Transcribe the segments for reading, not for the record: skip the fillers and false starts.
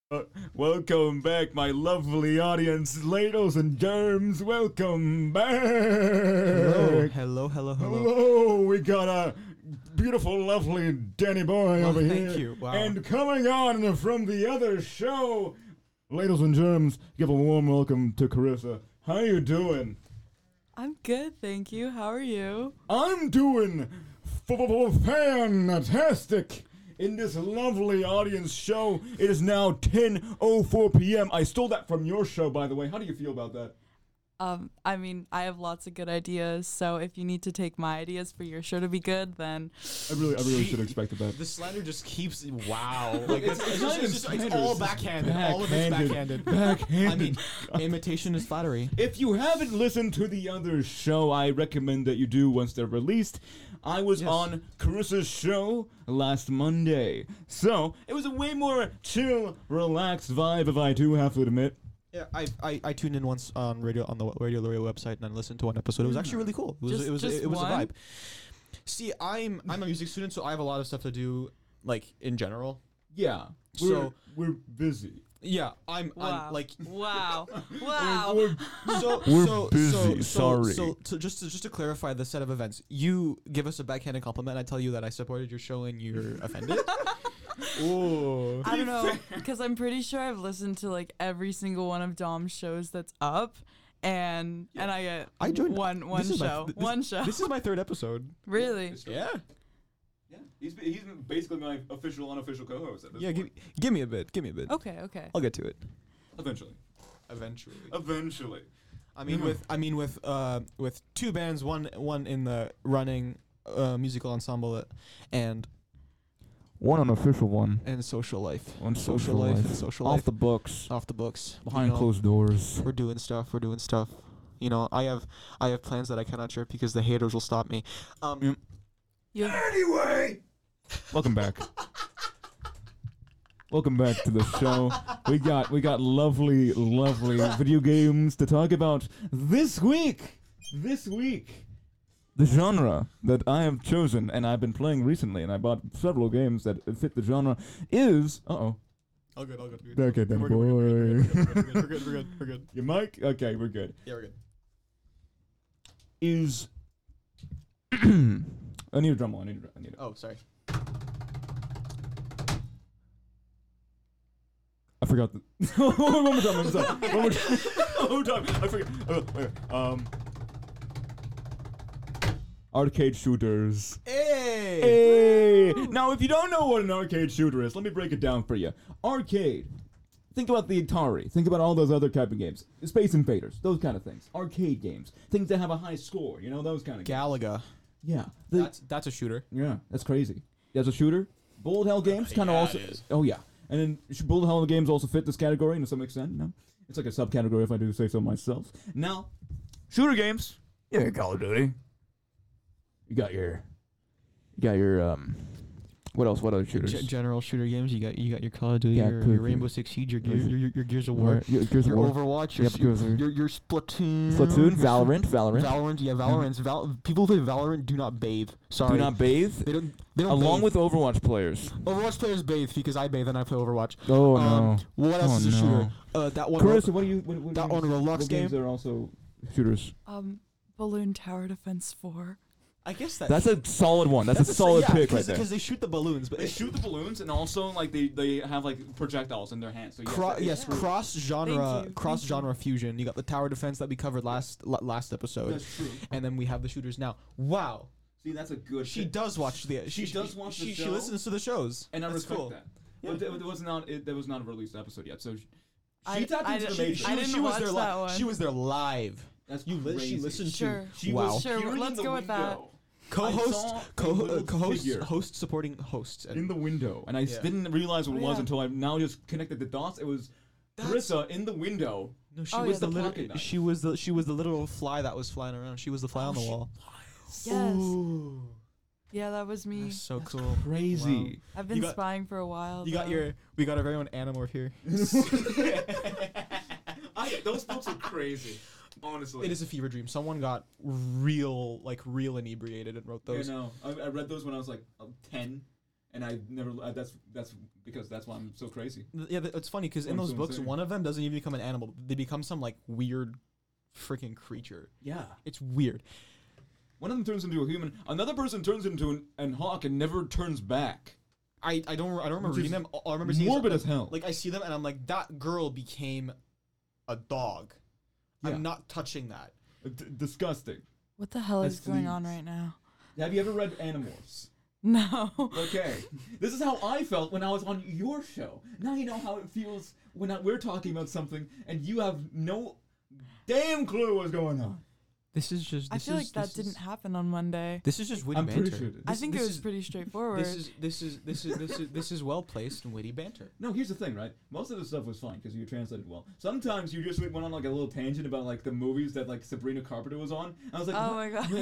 Welcome back, my lovely audience, ladles and germs. Welcome back. Hello. Hello. We got a beautiful, lovely Danny Boy over here. Thank you. Wow. And coming on from the other show, ladles and germs, give a warm welcome to Carissa. How you doing? I'm good, thank you. How are you? I'm doing fantastic. In this lovely audience show, it is now 10:04 p.m. I stole that from your show, by the way. How do you feel about that? I mean, I have lots of good ideas, so if you need to take my ideas for your show to be good, then I really should have expected that. The slander just keeps wow. Like It's not even it's slander, all it's backhanded. All of it's backhanded. I mean, imitation is flattery. If you haven't listened to the other show, I recommend that you do once they're released. I was on Carissa's show last Monday, so it was a way more chill, relaxed vibe, if I do have to admit. Yeah, I tuned in once on the Radio Loria website and I listened to one episode. It was actually really cool. It was a vibe. See, I'm a music student, so I have a lot of stuff to do, like in general. Yeah, we're busy. Yeah, I'm like wow. We're busy. Sorry. So just to clarify the set of events, you give us a backhanded compliment. I tell you that I supported your show and you're offended. Ooh. I don't know, because I'm pretty sure I've listened to like every single one of Dom's shows that's up, and I joined one show. This is my third episode. Really? Yeah. Yeah, he's basically my official, unofficial co-host at this point. Give me a bit. Okay. I'll get to it. Eventually. I mean, with two bands, one in the running musical ensemble, and one unofficial one. and social life. One social life and social Off life. the books. Off the books. Behind You know, closed doors. We're doing stuff. You know, I have plans that I cannot share because the haters will stop me. Anyway! Welcome back. Welcome back to the show. We got lovely video games to talk about this week. The genre that I have chosen and I've been playing recently, and I bought several games that fit the genre, is All good. Okay, then We're good. Your mic? Okay, we're good. Yeah, we're good. Is I need a drum roll. I need it. Oh, sorry. I forgot the. One more time. I forgot. Arcade shooters. Hey! Now, if you don't know what an arcade shooter is, let me break it down for you. Arcade. Think about the Atari. Think about all those other type of games. Space Invaders. Those kind of things. Arcade games. Things that have a high score. You know, those kind of games. Galaga. Yeah. That's a shooter. Yeah, that's crazy. That's a shooter. Bullet hell games kind of also. Oh yeah, and then bullet hell games also fit this category to some extent. You know, it's like a subcategory if I do say so myself. Now, shooter games. Yeah, Call of Duty. You got your what else? What other shooters? General shooter games. You got your Call of Duty, Yeah, your Call of Rainbow Six Siege, your Gears of War, Gears of your War. Overwatch, Yep, your Splatoon, Valorant. Valorant. Yeah, Valorant. People who play Valorant do not bathe. Sorry. Do not bathe. They don't. Along bathe. with Overwatch players. Overwatch players bathe because I bathe and I play Overwatch. Oh no. What else is a shooter? That one. Carissa, what do you? What that one Roblox what game. games are also shooters? Balloon Tower Defense 4. I guess That's a solid one. That's a solid pick right there. Because they shoot the balloons, but They shoot the balloons, and also like they have like projectiles in their hands. So cross genre Thank you. fusion. You got the tower defense that we covered last episode. That's true. And then we have the shooters now. Wow. See, that's a good. She does watch the. She does watch the She show. listens to the shows. And I That's respect cool. that. Yeah. But it was not. There was not a released episode yet. So I- she tapped I into the didn't- matrix. I didn't watch there that one. She was there live. That's She crazy. listened Sure. to. She Wow. was Sure, peering let's in the go with that. window. Co-host, I saw a little co-host, figure host supporting hosts. in the window, and I Yeah. didn't realize what it was Yeah. until I now just connected the dots. It was Carissa in the window. No, she Oh, was yeah, the the little. pocket knife. She was the little fly that was flying around. She was the fly on the wall. Yes. Ooh, Yeah, that was me. that's so cool. Crazy. I've been You got- spying for a while. We got our very own Animorph here. Those books are crazy. Honestly, It is a fever dream. Someone got real inebriated and wrote those. I read those when I was like 10, and I never. That's because that's why I'm so crazy. Yeah, it's funny because in those books, one of them doesn't even become an animal. They become some like weird, freaking creature. Yeah, it's weird. One of them turns into a human. Another person turns into an hawk and never turns back. I don't remember reading them. I remember seeing morbid as hell. Like I see them and I'm like, that girl became a dog. Yeah. I'm not touching that. Disgusting. What the hell is going on right now? Have you ever read Animorphs? No. Okay. This is how I felt when I was on your show. Now you know how it feels when we're talking about something and you have no damn clue what's going on. This is just. I feel like that didn't happen on Monday. This is just witty banter. Pretty sure I think it was pretty straightforward. This is well placed and witty banter. No, here's the thing, right? Most of the stuff was fine because you translated well. Sometimes you just went on like a little tangent about like the movies that like Sabrina Carpenter was on. I was like, oh my god,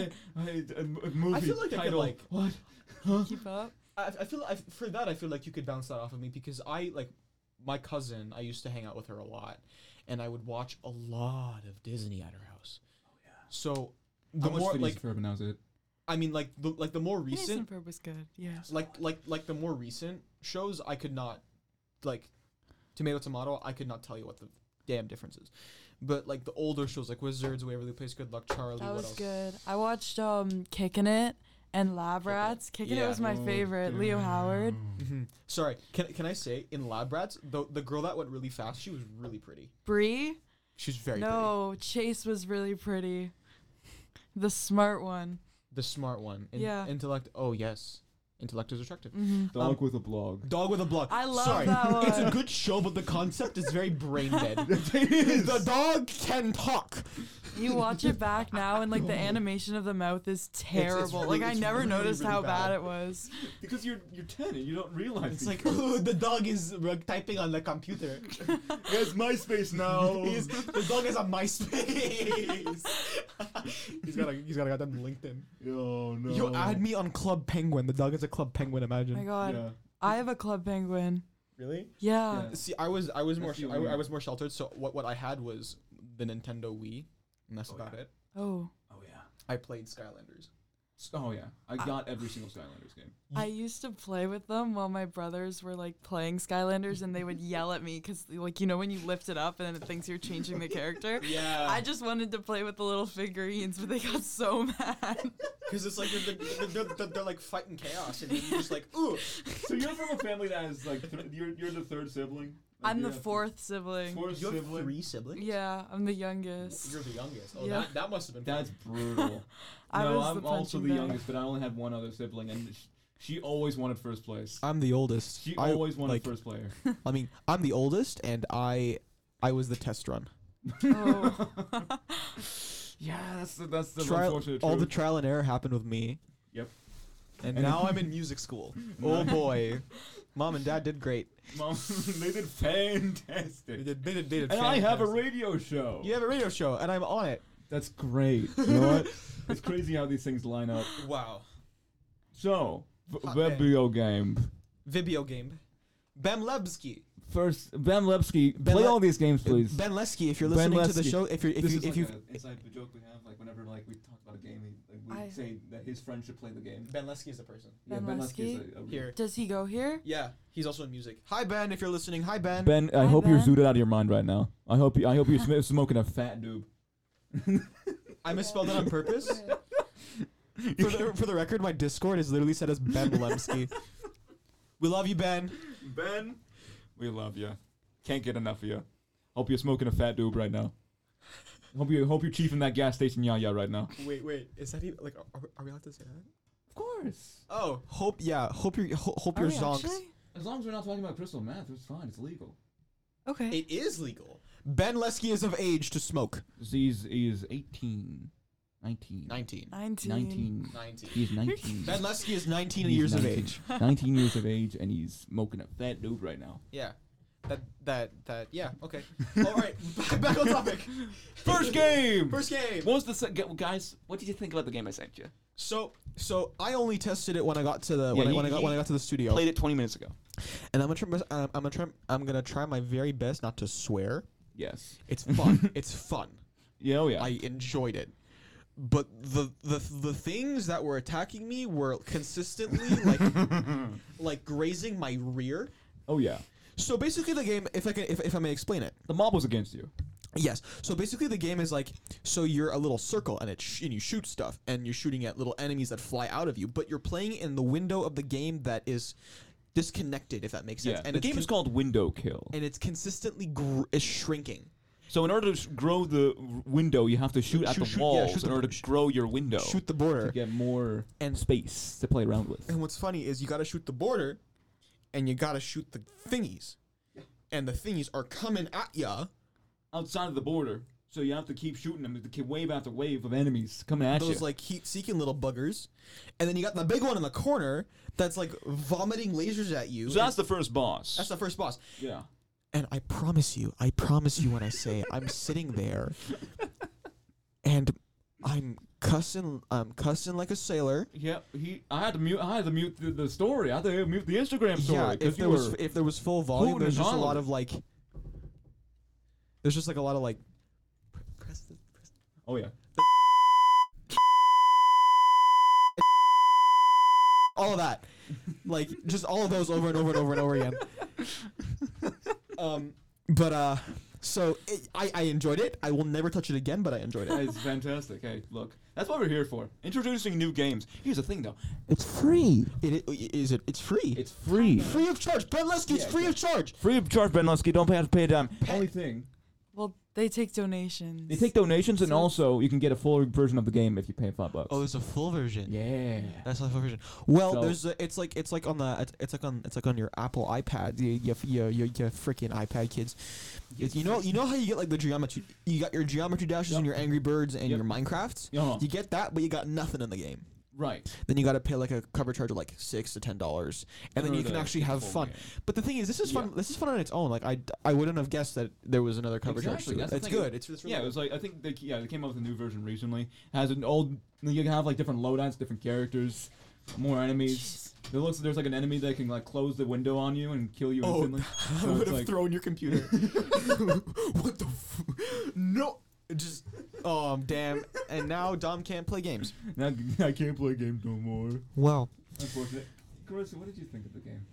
movie I feel like title. I could, like what? Huh? Keep up. I feel for that I feel like you could bounce that off of me because I like my cousin. I used to hang out with her a lot, and I would watch a lot of Disney at her house. Oh yeah. So. The more like Ferb, and that was it. I mean, like the more recent. Ferb was good. Yeah. Like the more recent shows, I could not, like, Tomato. I could not tell you what the damn difference is, but like the older shows, like Wizards, Waverly Place, Good Luck Charlie. That was what else? good. I watched Kickin' It and Lab Rats. Kickin' It was my favorite. Leo Howard. Mm-hmm. Sorry, can I say in Lab Rats, the girl that went really fast, she was really pretty. Bree. She was very pretty. No, Chase was really pretty. The smart one. The smart one. Yeah. Intellect. Oh, yes. Intellect is attractive. Mm-hmm. Dog with a blog. Dog with a blog. I love that one. It's a good show, but the concept is very brain dead. The dog can talk. You watch it back now, and like the animation of the mouth is terrible. Really, like I never really, noticed really how bad. bad it was. Because you're 10 and you don't realize it's like, oh, the dog is typing on the computer. He has MySpace now. The dog is on MySpace. he's got goddamn LinkedIn. Oh no. Yo, add me on Club Penguin. The dog is a Club Penguin. Imagine. Oh my god, Yeah. I have a Club Penguin. Really? Yeah. See, I was more you, I was more sheltered. So what I had was the Nintendo Wii, and that's about it. Oh. Oh yeah. I played Skylanders. Oh yeah. I got every single Skylanders game. I used to play with them while my brothers were like playing Skylanders, and they would yell at me because, like, you know, when you lift it up and then it thinks you're changing the character. Yeah. I just wanted to play with the little figurines, but they got so mad. Because it's like they're like fighting chaos, and you're just like, ooh. So you're from a family that is like you're the third sibling. Like I'm the fourth sibling. Fourth You have sibling. 3 siblings? Yeah, I'm the youngest. You're the youngest. Oh, Yeah. that must have been That's fun. brutal. I No, was I'm the also the punching bag. youngest, but I only had one other sibling, and she always wanted first place. I'm the oldest. She always wanted first player. I mean, I'm the oldest, and I was the test run. Oh. Yeah, that's the Trial, unfortunate all the truth. trial and error happened with me. Yep. And now I'm in music school. Oh boy, Mom and Dad did great. Mom, they did fantastic. They did. And I have a fantastic. radio show. You have a radio show, and I'm on it. That's great. You know what? It's crazy how these things line up. Wow. So, Hot video game. Video game. Ben Lebsky. First, Ben Lepsky, play all these games, please. Ben Lesky, if you're Ben listening to the Lesky. show, if you inside the joke we have, like whenever like we talk about a game, we I- say that his friend should play the game. Ben Lesky is the person. Yeah, Ben Lesky is Lesky? a Here. Does he go here? Yeah, he's also in music. Hi Ben, if you're listening. Hi Ben. Ben, I Hi, hope you're Ben. zooted out of your mind right now. I hope you're smoking a fat doob. I misspelled it on purpose. For the record, my Discord is literally set as Ben Lemsky. We love you, Ben. Ben, we love you. Can't get enough of you. Hope you're smoking a fat doob right now. Hope you're chiefing that gas station yaya right now. Wait, is that even like? Are we allowed to say that? Of course. Oh, hope you're Are we zonks. actually? As long as we're not talking about crystal meth, it's fine. It's legal. Okay. It is legal. Ben Lesky is of age to smoke. He's 18. 19. 19. 19. 19. He's 19. Ben Lesky is 19 He's years of 19. age. 19 years of age, and he's smoking a fat doob right now. Yeah. That. Yeah. Okay. All right. Back on topic. First game. First game. What was the guys? What did you think about the game I sent you? So I only tested it when I got to the Yeah, when I got to the studio. Played it 20 minutes ago. And I'm gonna try my very best not to swear. Yes. It's fun. It's fun. Yeah. Oh yeah. I enjoyed it. but the things that were attacking me were consistently like grazing my rear. Oh yeah. So basically, the game, if I may explain it, The mob was against you. yes. So basically, the game is like, so you're a little circle, and and you shoot stuff, and you're shooting at little enemies that fly out of you, but you're playing in the window of the game that is disconnected, if that makes sense. Yeah. And The game is called Window Kill. and it's consistently is shrinking. So in order to grow the window, you have to shoot at the walls shoot in order to grow your window. Shoot the border. to get more And- space to play around with. And what's funny is you gotta shoot the border, and you gotta shoot the thingies, and the thingies are coming at ya. Outside of the border, so you have to keep shooting them. The wave after wave of enemies coming at you. Those like heat-seeking little buggers, and then you got the big one in the corner that's like vomiting lasers at you. So that's the first boss. That's the first boss. Yeah. And I promise you when I say I'm sitting there, and I'm cussing like a sailor. Yeah. I had to mute the story. I had to mute the Instagram story. Yeah, if there was full volume, there's just a lot of like. There's just like a lot of like. Press. Oh yeah. All of that, like just all of those over and over and over and over again. So I enjoyed it. I will never touch it again, but I enjoyed it. It's fantastic. Hey, look, that's what we're here for. Introducing new games. Here's the thing, though. It's free. It's free. It's free. Free of charge. Ben Lesky, it's free of charge. Free of charge, Ben Lusky. Don't have to pay a dime. Only thing. Well, they take donations. They take donations, and So- also you can get a full version of the game if you pay $5. Oh, there's a full version. Yeah. That's not a full version. Well, So- there's it's like on your Apple iPad. You freaking iPad kids. You know how you get like the geometry. You got your geometry dashes and your Angry Birds and Yep. your Minecrafts. Uh-huh. You get that, but you got nothing in the game. Right. Then you got to pay like a cover charge of like $6 to $10, and then you can actually have fun. But the thing is, this is fun. Yeah. This is fun on its own. Like I wouldn't have guessed that there was another cover Exactly, charge. that's the It's thing. good. It's really Yeah, it good. was like I think they came up with a new version recently. It has an old. You can have like different loadouts, different characters, more enemies. There's like an enemy that can like close the window on you and kill you instantly. I So would it's have like- thrown your computer. What the? No. Just. Oh damn! And now Dom can't play games. Now I can't play games no more. Well. Unfortunate. Carissa, what did you think of the game?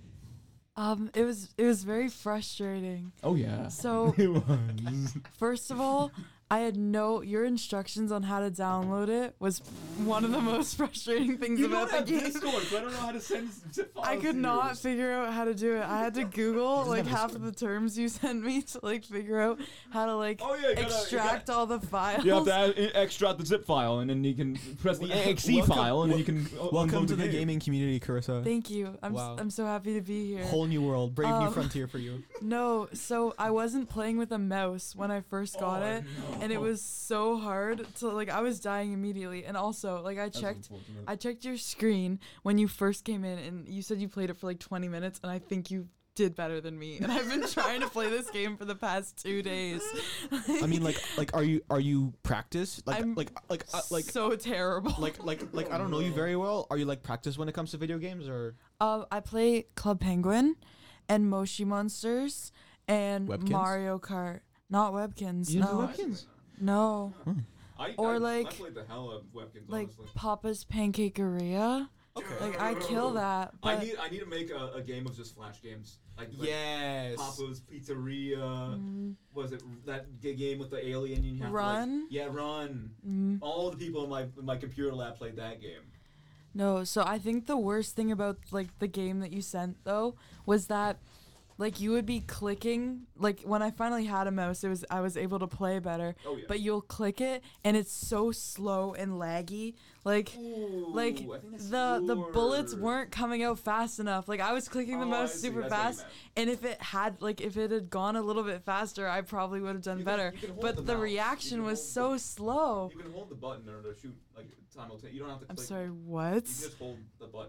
It was very frustrating. Oh yeah. So It was. first of all, your instructions on how to download it was one of the most frustrating things about the game. Discord, so I don't know how to send zip files. I could to not you. figure out how to do it. I had to Google like half of the terms you sent me to like figure out how to like Oh, yeah, you gotta- extract all the files. You have to extract the zip file, and then you can press the exe Welcome- file, and then you can. Welcome unload to the game. gaming community, Carissa. Thank you. Wow. I'm so happy to be here. Whole new world, brave new Um, frontier for you. No, so I wasn't playing with a mouse when I first got it, and it was so hard to like I was dying immediately. And also like I checked your screen when you first came in, and you said you played it for like 20 minutes, and I think you did better than me. And I've been trying to play this game for the past 2 days. I mean, like, are you practice? I'm like, so terrible. like, I don't know you very well. Are you like practice when it comes to video games, or? I play Club Penguin, and Moshi Monsters, and Webkins? Mario Kart. Not Webkins. You no. do Webkins? No. Or I like- played the hell out of Webkins, Like honestly. Papa's Pancakeria. Okay. Like I kill that. I But need to make a game of just flash games. Like Yes. Papa's Pizzeria. Was it that game with the alien? You have Run? To, like, Run. All the people in my computer lab played that game. no, so I think the worst thing about like the game that you sent though was that like you would be clicking like when I finally had a mouse I was able to play better. Oh, yeah. But you'll click it and it's so slow and laggy. Like Ooh, like I think that's the bullets yours. weren't coming out fast enough. Like I was clicking the Oh, I mouse see, super that's what you fast, meant. and if it had gone a little bit faster, I probably would have done You can- better. you can hold But the the mouse. You reaction can was hold so slow. You can hold the button in order to shoot like simultaneously. You don't have to. I'm click. sorry, You what? can just hold the button down.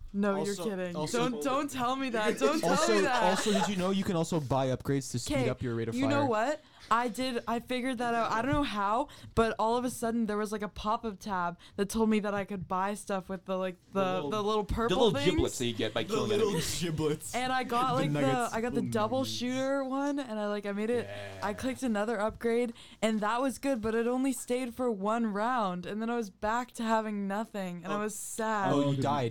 No, Also- you're kidding. also- Don't tell me that. Don't tell me that. Also, did you know you can also buy upgrades to speed 'Kay, up your rate of fire? you know what? I figured that out. I don't know how, but all of a sudden there was like a pop-up tab that told me that I could buy stuff with the little purple The little things. giblets that you get by The killing little enemies. giblets. And I got The like nuggets. I got the double shooter one, and I made it. I clicked another upgrade, and that was good, but it only stayed for one round, and then I was back to having nothing, and I was sad. Oh, you 'cause died.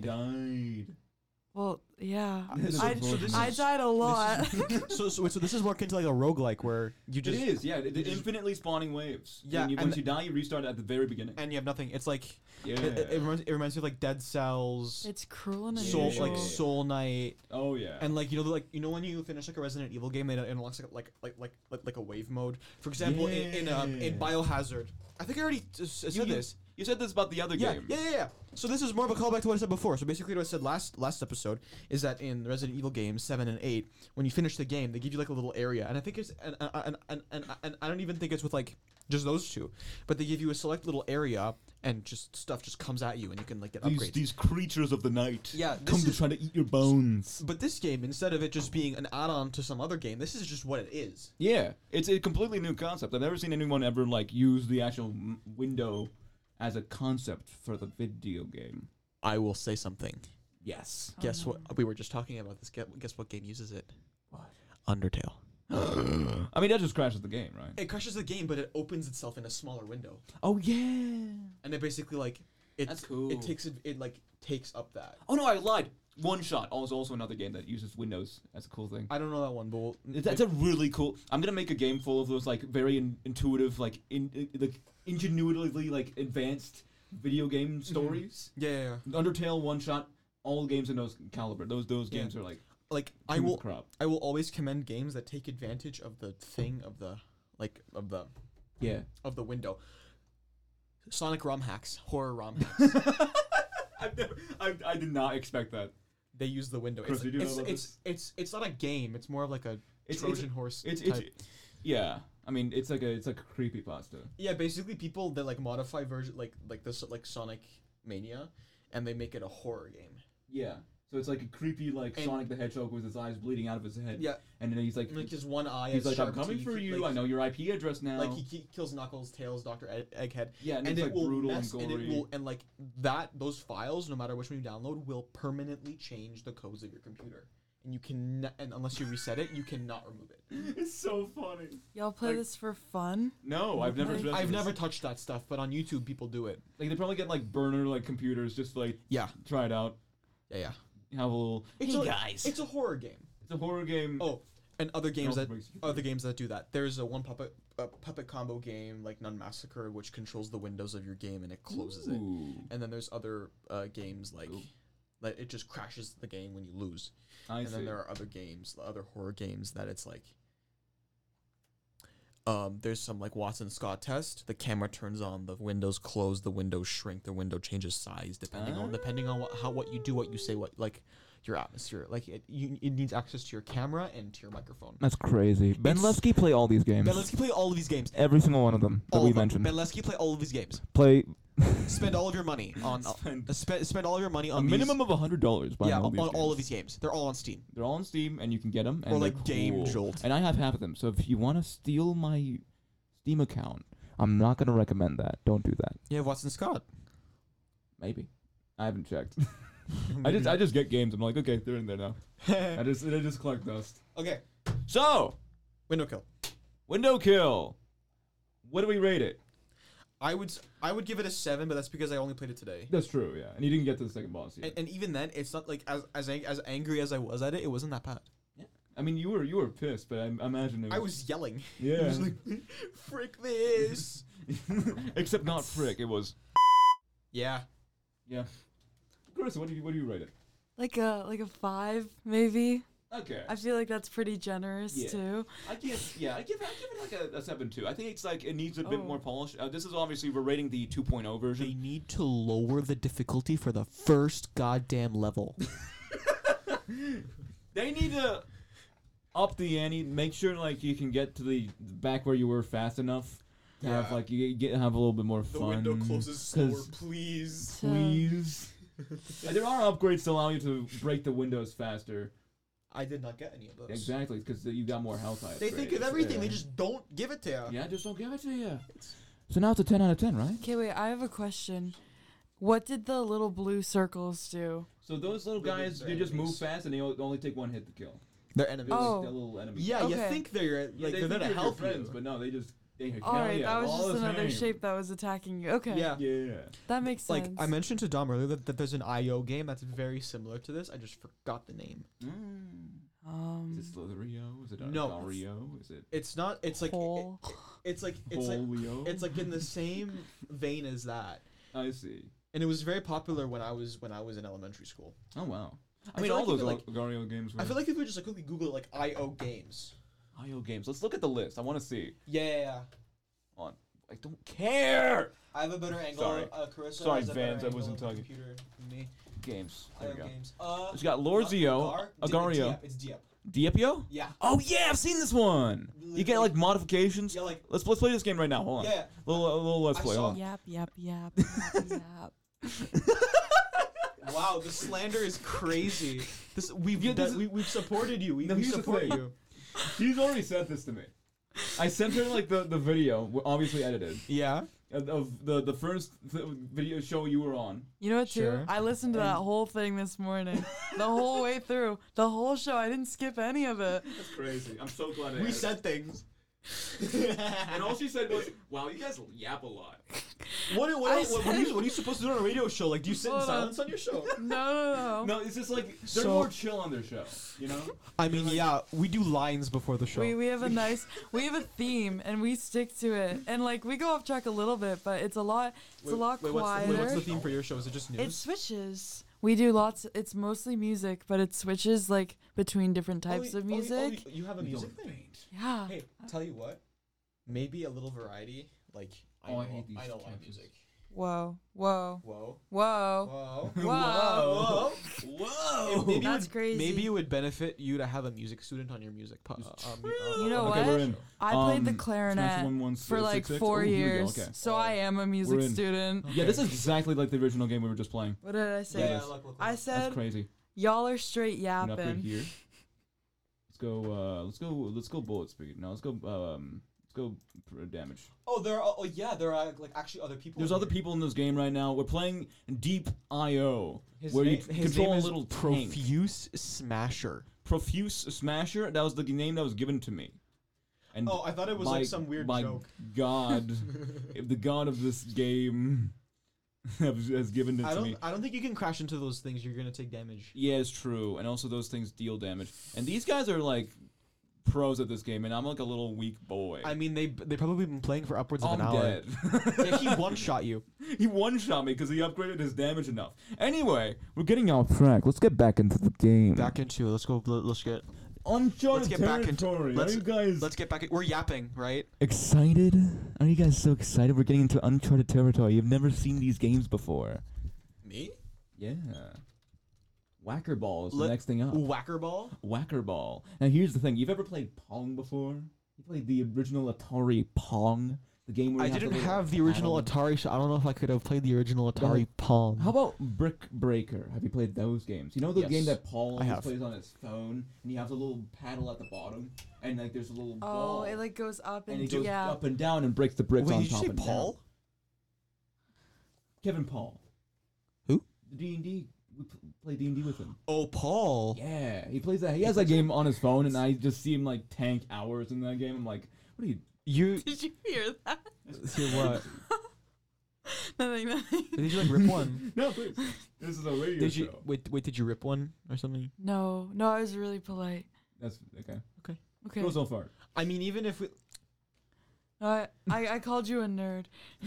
Well, yeah, This I, is- so this I is- died a lot. So this is more akin to like a roguelike where you It just is, yeah. The infinitely spawning waves. Yeah, And and once you die, you restart at the very beginning. and you have nothing. It's like Yeah. it reminds me of like Dead Cells, It's cruel and Soul unusual. like Soul Knight, Oh yeah. and like when you finish like a Resident Evil game, it unlocks like a wave mode. For example, in Biohazard, I think I already said this. You said this about the other Yeah, game. yeah. So this is more of a callback to what I said before. So basically, what I said last episode is that in Resident Evil games 7 and 8, when you finish the game, they give you like a little area, and I think it's and I don't even think it's with like just those two, but they give you a select little area, and just stuff just comes at you, and you can like get upgrades. These creatures of the night. Yeah, come this to is- try to eat your bones. But this game, instead of it just being an add-on to some other game, this is just what it is. Yeah, it's a completely new concept. I've never seen anyone ever like use the actual window as a concept for the video game. I will say something. Yes. Guess what? We were just talking about this. Guess what game uses it? What? Undertale. I mean, that just crashes the game, right? It crashes the game, but it opens itself in a smaller window, Oh yeah. and it basically like That's cool. It takes up that. Oh no, I lied. One Shot is also another game that uses Windows. That's a cool thing. I don't know that one, but That's a really cool. I'm gonna make a game full of those like very intuitive, like like ingenuitively like advanced video game stories. yeah. Undertale, One Shot, all games in those caliber. Those Yeah. games are like Like I I will always commend games that take advantage of the thing of the Yeah. of the window. Sonic ROM hacks, horror ROM hacks. I did not expect that. They use the window. Chris, did you know about It's not a game. It's more of like a It's- Trojan horse. It's type. yeah. I mean, it's like a creepypasta. Yeah, basically people that like modify version like this like Sonic Mania, and they make it a horror game. Yeah. So it's like a creepy like And- Sonic the Hedgehog with his eyes bleeding out of his head. Yeah, And then he's like his one eye. he's has like, I'm sharp coming teeth, for you. like- I know your IP address now. Like he kills Knuckles, Tails, Dr. Egghead. yeah, and, And it's it like will brutal mess, and and gory. it will, and like that, those files, no matter which one you download, will permanently change the codes of your computer, and you can, and unless you reset it, you cannot remove it. It's so funny. Y'all play Like- this for fun? No, I've never. Like- touched I've this. never touched that stuff, but on YouTube people do it. Like they probably get like burner like computers just to, like Yeah, try it out. yeah. Have a little. It's Hey a, guys, it's a horror game. it's a horror game. Oh, and other It games also that breaks your other games that do that. There's a one puppet combo game like Nun Massacre, which controls the windows of your game and it closes it. Ooh. And then there's other games like Ooh. that it just crashes the game when you lose. I And see. then there are other games, other horror games that it's like there's some like Watson Scott test. The camera turns on, the windows close, the windows shrink, the window changes size depending on what you do, what you say, what like your atmosphere. Like it needs access to your camera and to your microphone. That's crazy. Ben It's- Levsky play all these games. Ben Lesky play all of these games. Every single one of them that All we of them. mentioned. Ben Lesky play all of these games. Play Spend all of your money on spend all of your money a on minimum of $100. Buying yeah, all on these all of games. these games. They're all on Steam. They're all on Steam, and you can get them. And Or they're like Game cool. Jolt. And I have half of them. So if you want to steal my Steam account, I'm not gonna recommend that. Don't do that. You have Watson Scott. maybe. I haven't checked. I just get games. I'm like, okay, they're in there now. I just collect dust. Okay. So Window kill. window kill. What do we rate it? I would give it a 7, but that's because I only played it today. That's true, yeah. And you didn't get to the second boss yet. And even then, it's not like as angry as I was at it. It wasn't that bad. I mean, you were pissed, but I imagine it was. I was yelling. Yeah. I was like, "Frick this!" Except not frick. It was. Yeah. Yeah. Chris, what do you rate it? Like a 5 maybe. Okay. I feel like that's pretty generous Yeah. too. I give it like a 7.2. I think it's like it needs a bit Oh. more polish. This is obviously we're rating the 2.0 They version. need to lower the difficulty for the first goddamn level. They need to up the ante, make sure like you can get to the back where you were fast enough to have Yeah. like you have a little bit more fun. 'Cause please. please. And there are upgrades to allow you to break the windows faster. I did not get any of those. Exactly, because you got more health items. They think of everything. They just don't give it to you. Yeah, just don't give it to you. So now it's a 10 out of 10, right? Okay, wait. I have a question. What did the little blue circles do? So those little guys, they just move fast and they only take one hit to kill. They're enemies. Oh. They're little enemies. Yeah, you Okay. think they're Yeah, they're there to help friends, you. but no, they just All right, that was just another shape that was attacking you. Okay. Yeah. Yeah. That makes sense. Like I mentioned to Dom earlier that there's an IO game that's very similar to this. I just forgot the name. Is it Slitherio? Is it No. Gario? Is it It's not. It's like Hole. it's like Polio? it's like in the same vein as that. I see. And it was very popular when I was in elementary school. Oh wow. I I mean, feel all like those even, Gario games were. I feel like if we just like quickly Google like IO games. IO games. Let's look at the list. I want to see. Yeah. On. I don't care. I have a better angle. Sorry. Carissa Sorry, has a better Vans, I angle wasn't of the talking. computer than me. Games. There IO we go. games. It's got Lorzio, Agario, It's Diep. Diepio. Yeah. Oh yeah, I've seen this one. You get like modifications. Yeah, like Let's play this game right now. Hold on. yeah. Little let's I play. saw- Hold on. Yap, yap, yap, yap, yap. Wow, the slander is crazy. This we've Yeah, this we've supported you. We here's the support thing. you. She's already sent this to me. I sent her like the video, obviously edited, Yeah. of the first video show you were on. You know what, too? Sure. I listened to that whole thing this morning. The whole way through. The whole show. I didn't skip any of it. That's crazy. I'm so glad I We said things. And all she said was, "Wow, you guys yap a lot." What are you supposed to do on a radio show? Like, do you sit in Hold on. silence on your show? No. No, it's just like they're So- more chill on their show, you know? I mean, yeah, we do lines before the show. We have a theme and we stick to it. And like we go off track a little bit, but it's a lot quieter. What's the theme for your show? Is it just news? It switches. We do lots. It's mostly music, but it switches like between different types of music. You have a You music don't thing? faint. Yeah. Hey, tell you what, maybe a little variety. Like, I Oh, I know, hate these I know live captions. music. Whoa. Whoa. Whoa. Whoa. Whoa. Whoa! Maybe That's it would, crazy. Maybe it would benefit you to have a music student on your music. You know Okay, what? we're in. I played the Smash clarinet 116, for like 6. 4 Oh, here we go, years, okay. so I am a music We're in. student. Yeah, this is exactly like the original game we were just playing. What did I say? Yeah, look. I That's said crazy. y'all are straight An upgrade yapping. here. Let's go bullet speed. No, let's go damage. Oh, there are like actually other people. There's in other here. people in this game right now. We're playing Deep IO, His where you na- his control name a is little tank. Profuse Smasher. Profuse Smasher. That was the name that was given to me. And Oh, I thought it was like some weird my joke. God, the God of this game has given it to me. I don't think you can crash into those things. You're gonna take damage. Yeah, it's true. And also those things deal damage. And these guys are like pros at this game, and I'm like a little weak boy. I mean, they probably been playing for upwards of I'm an hour. dead. Yeah, he one shot you. He one-shot me because he upgraded his damage enough. Anyway, we're getting off track. Let's get back into the game. Back into it. Let's go. Let's get. Uncharted Let's get back into- territory. let's- Are you guys Let's get back. We're yapping, right? excited? Are you guys so excited? We're getting into Uncharted territory. You've never seen these games before. Me? Yeah. Whacker Ball is the Let- next thing up. Whacker ball. Whacker Ball. Now here's the thing. You've ever played Pong before? You played the original Atari Pong? The game where I you didn't have, have the original paddle. Atari, so I don't know if I could have played the original Atari Well, Pong. How about Brick Breaker? Have you played those games? You know the Yes, game that Paul I always have. plays on his phone, and you have the little paddle at the bottom, and like there's a little Oh, ball, it like goes up and and it goes yeah. up and down and breaks the bricks Wait, on did you top say and Paul? down. Kevin Paul. Who? The D&D. We play D&D with him. Oh, Paul. Yeah, he plays that. He has that game on his phone, and I just see him like tank hours in that game. I'm like, what are you? You Did you hear that? hear what? Nothing. Did you like rip one? No, please. This is a radio Did you show. wait? Did you rip one or something? No, I was really polite. That's okay. Okay. Go so far. I mean, even if we. No, I called you a nerd.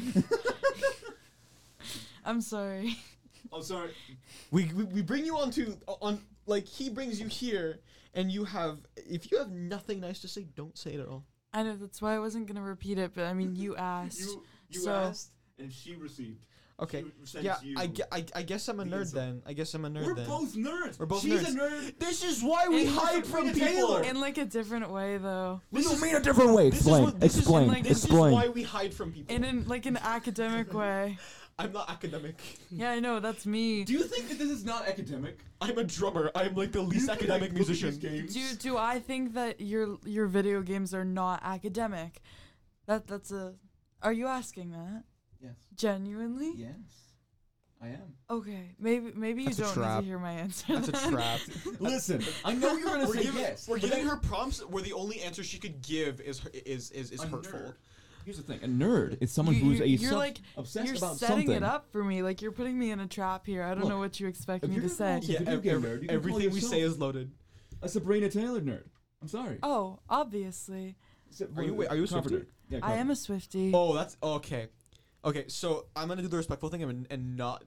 I'm sorry. Oh, sorry. We bring you on like he brings you here, and you have if you have nothing nice to say, don't say it at all. I know that's why I wasn't gonna repeat it, but I mean you asked. You So- asked, and she received. Okay. She sent Yeah, you I guess I'm a the nerd insult. then. I guess I'm a nerd We're then. both nerds. We're both She's nerds. a nerd. This is why we In- hide from Bring a people. Taylor. In like a different way though. What do you mean a different way? This is what- this is like- This is why we hide from people. In like an academic way. I'm not academic. Yeah, I know, that's me. Do you think that this is not academic? I'm a drummer. I'm like the least academic musician. Do I think that your video games are not academic? That's a. Are you asking that? Yes. Genuinely? Yes. I am. Okay, maybe you That's a don't trap. need to hear my answer. That's a then. trap. Listen, I know you're gonna say yes. We're but giving then- her prompts where the only answer she could give is A hurtful. nerd. Here's the thing: a nerd is someone You- who's you're like obsessed you're about setting something. it up for me. Like you're putting me in a trap here. I don't Look, know what you expect if me you're to gonna say. call Yeah, video game nerd, you can call everything we yourself say is loaded. a Sabrina Taylor nerd. I'm sorry. Oh, obviously, Are you a Cover Swiftie? nerd. Yeah, I am cover. a Swiftie. Oh, that's okay. Okay, so I'm gonna do the respectful thing and not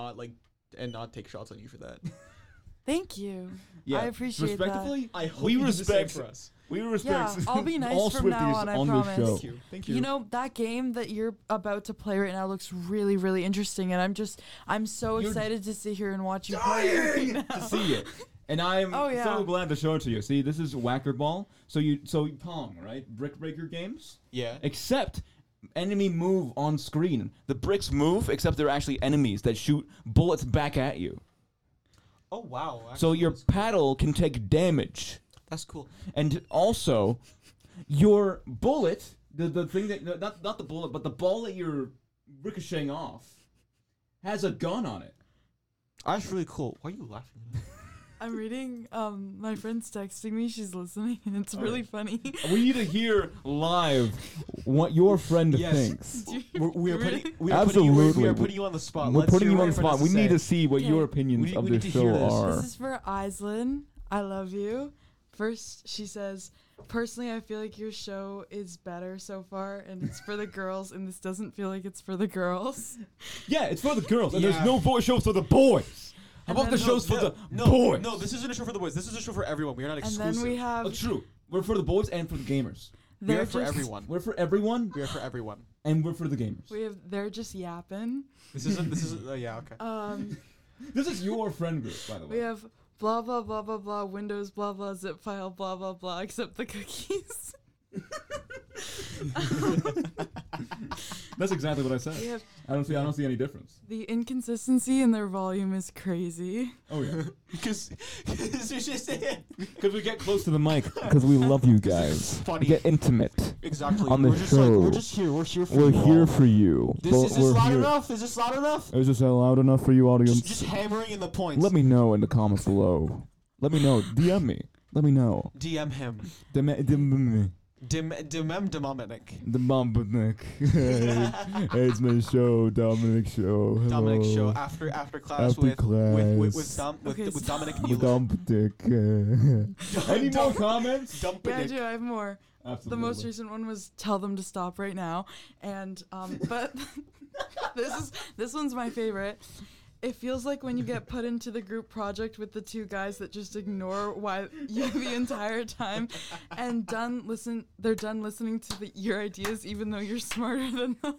take shots on you for that. Thank you. Yeah, I appreciate that. respectively, I hope we you do the same respect for us. We respect Yeah, I'll be nice all from now Swifties on, I on promise. this show. Thank you. Thank you. You know, that game that you're about to play right now looks really, really interesting, and I'm so You're excited to sit here and watch you play it right now. to see it. And I'm Oh, yeah. so glad to show it to you. See, this is Whacker Ball. So Pong, right? Brick Breaker games. yeah. Except enemy move on screen. The bricks move, except they're actually enemies that shoot bullets back at you. Oh wow. So your that's cool. paddle can take damage. That's cool. And also, your bullet, the thing that not the bullet, but the ball that you're ricocheting off, has a gun on it. That's really cool. Why are you laughing? I'm reading. My friend's texting me. She's listening, and it's Oh, really yeah. funny. We need to hear live what your friend Yes. thinks. We are Really? putting Absolutely. we are putting you on the spot. We're Let's putting hear you what on the your friend spot. has We need say. to see what your Okay. opinions We of need this to hear show this. are. This is for Aislinn. I love you. First, she says, personally, I feel like your show is better so far, and it's for the girls, and this doesn't feel like it's for the girls. Yeah, it's for the girls, and Yeah. there's no voice show for the boys. How And about the then- shows for the no, boys? No, this isn't a show for the boys. This is a show for everyone. We are not And exclusive. then we have. Oh, true. We're for the boys and for the gamers. We They're are for just- everyone. We're for everyone, We are for everyone. and we're for the gamers. We have. They're just yapping. This isn't. This is. Yeah. Okay. This is your friend group, by the way. We have blah blah blah blah blah Windows blah blah zip file blah blah blah except the cookies. That's exactly what I We said. have I don't see any difference. the inconsistency in their volume is crazy. Oh yeah, Because it's just it. because we get close to the mic. Because we love you guys. Funny. Get intimate. Exactly. On the we're just like show. we're just here. We're here for We're you. here all. for you. Is this loud enough? Is this loud enough? Is this loud enough for you, audience? Just hammering in the points. Let me know in the comments below. Let me know. DM me. Let me know. DM him. The Dominic. Dominic. It's my show, Dominic show. Hello. Dominic show after class After with class. Okay, with so- Dominic With Nealon. Dominic. Any more comments? Yeah, I Dominic. do. I have more. Absolutely. The most recent one was tell them to stop right now, and but this one's my favorite. It feels like when you get put into the group project with the two guys that just ignore why you the entire time, and they're done listening to your ideas even though you're smarter than them.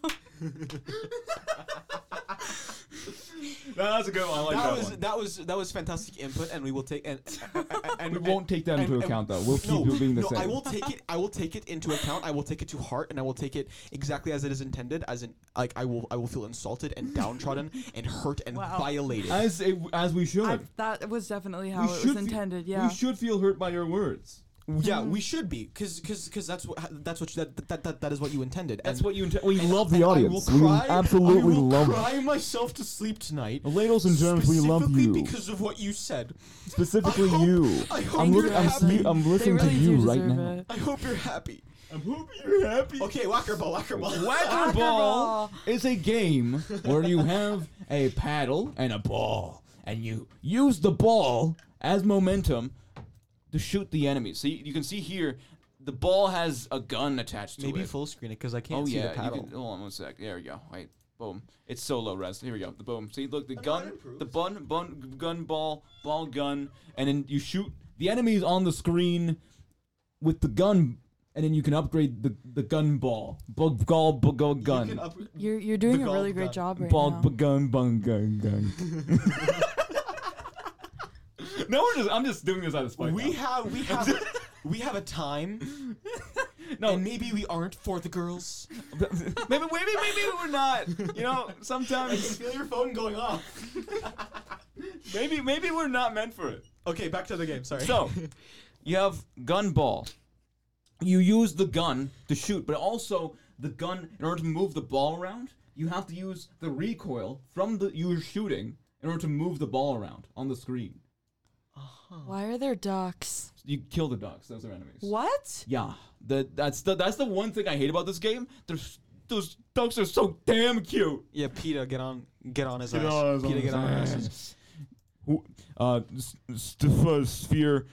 That's a good one. I like that, one. That was fantastic input, and we will take and We won't take that into and- account, though. We'll keep it being the same. I will take it. I will take it into account. I will take it to heart, and I will take it exactly as it is intended. As in, like I will feel insulted and downtrodden and hurt and Wow. violated. As we should. That was definitely We how it should was fe- intended. Yeah. We should feel hurt by your words. Yeah, we should be, because that's what that is what you intended. That's and, what you intend. We and- love the and audience. I will cry, We absolutely I will love cry myself to sleep tonight. it. Ladies and gentlemen, we love specifically you. because of what you said. Specifically I hope- you. I hope I'm you're looking. I'm, happy. I'm They listening really to you do right deserve now. it. I hope you're happy. I'm hoping you're happy. Okay, whacker ball. Whacker Whacker ball ball. is a game where you have a paddle and a ball, and you use the ball as momentum to shoot the enemies. See, you can see here, the ball has a gun attached to Maybe it. full screen it because I can't Oh see yeah, the paddle. you can, hold on 1 sec. There we go. Wait, boom. It's so low res. Here we go. The boom. See, look, the Oh, no, gun, it improves. the gun, ball, gun, and then you shoot the enemies on the screen with the gun, and then you can upgrade the gun ball, gun. You can up- You're doing The a really golf great gun. job right Ball, now. gun. No, I'm just doing this out of spite. we now. have a time. No, And maybe we aren't for the girls. maybe we're not. You know, I sometimes feel your phone going off. maybe we're not meant for it. Okay, back to the game. Sorry. So, you have gun ball. You use the gun to shoot, but also the gun, in order to move the ball around, you have to use the recoil from the you're shooting in order to move the ball around on the screen. Why are there ducks? You kill the ducks; those are enemies. What? Yeah, that's the one thing I hate about this game. Those ducks are so damn cute. yeah, PETA, get on his Get ass. on his PETA, get on ass. his ass. Sphere.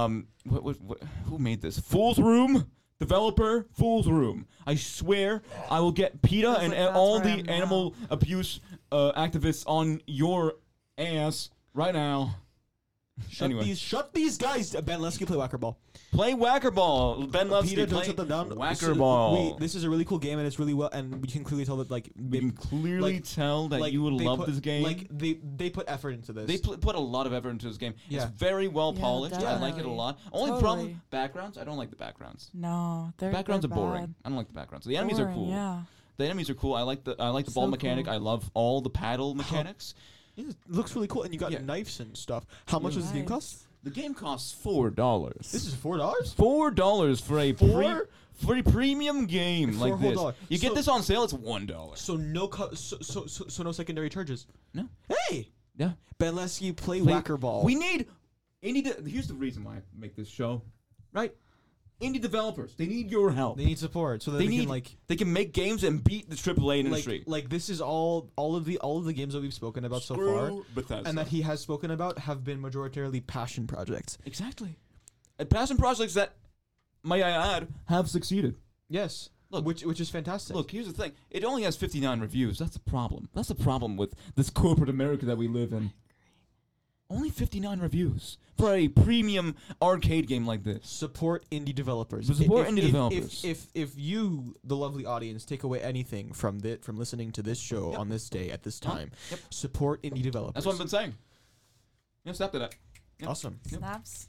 Who made this? Fool's Room. Developer, Fool's Room. I swear I will get PETA Feels and like that's all where I the am animal abuse activists on your ass right now. Anyway. Shut these guys. Ben Lesky, play Whacker Ball. Play Whacker Ball. Ben Levsky, PETA, don't play shut them down. Whacker Ball. This is a really cool game, and it's really well. And we can clearly tell that We can clearly tell that you would they love put- this game. Like they put effort into this. They put a lot of effort into this game. Yeah. It's very well Yeah, polished. I like it a definitely. lot. Only Totally. problem, backgrounds. I don't like the backgrounds. No, they're Backgrounds are they're boring. bad. I don't like the backgrounds. The enemies are Boring, cool. Yeah. The enemies are cool. I like the ball So mechanic. cool. I love all the paddle mechanics. it looks really cool, and you got Yeah. knives and stuff. How much does the game cost? The game costs $4. This is $4. $4 for a for a premium game For a like whole this. dollar. You get So- this on sale. It's $1. So no so no secondary charges. No. Hey, Yeah. Ben Lesky, play Play- Whacker Ball. We need here's the reason why I make this show, right? Indie developers, they need your help. They need support so that They they need can like they can make games and beat the AAA industry. like this is all of the games that we've spoken about so far, Bethesda. and that he has spoken about have been majoritarily passion projects. Exactly. And passion projects that, may I add, have succeeded. Yes, Look. which is fantastic. Look, here's the thing. It only has 59 reviews. That's a problem. That's a problem with this corporate America that we live in. Only 59 reviews for a premium arcade game like this. Support indie developers. Support indie developers. If you, the lovely audience, take away anything from listening to this show on this day at this time, support indie developers. That's what I've been saying. Yeah, step to that. Yep. Awesome. Yep. Snaps.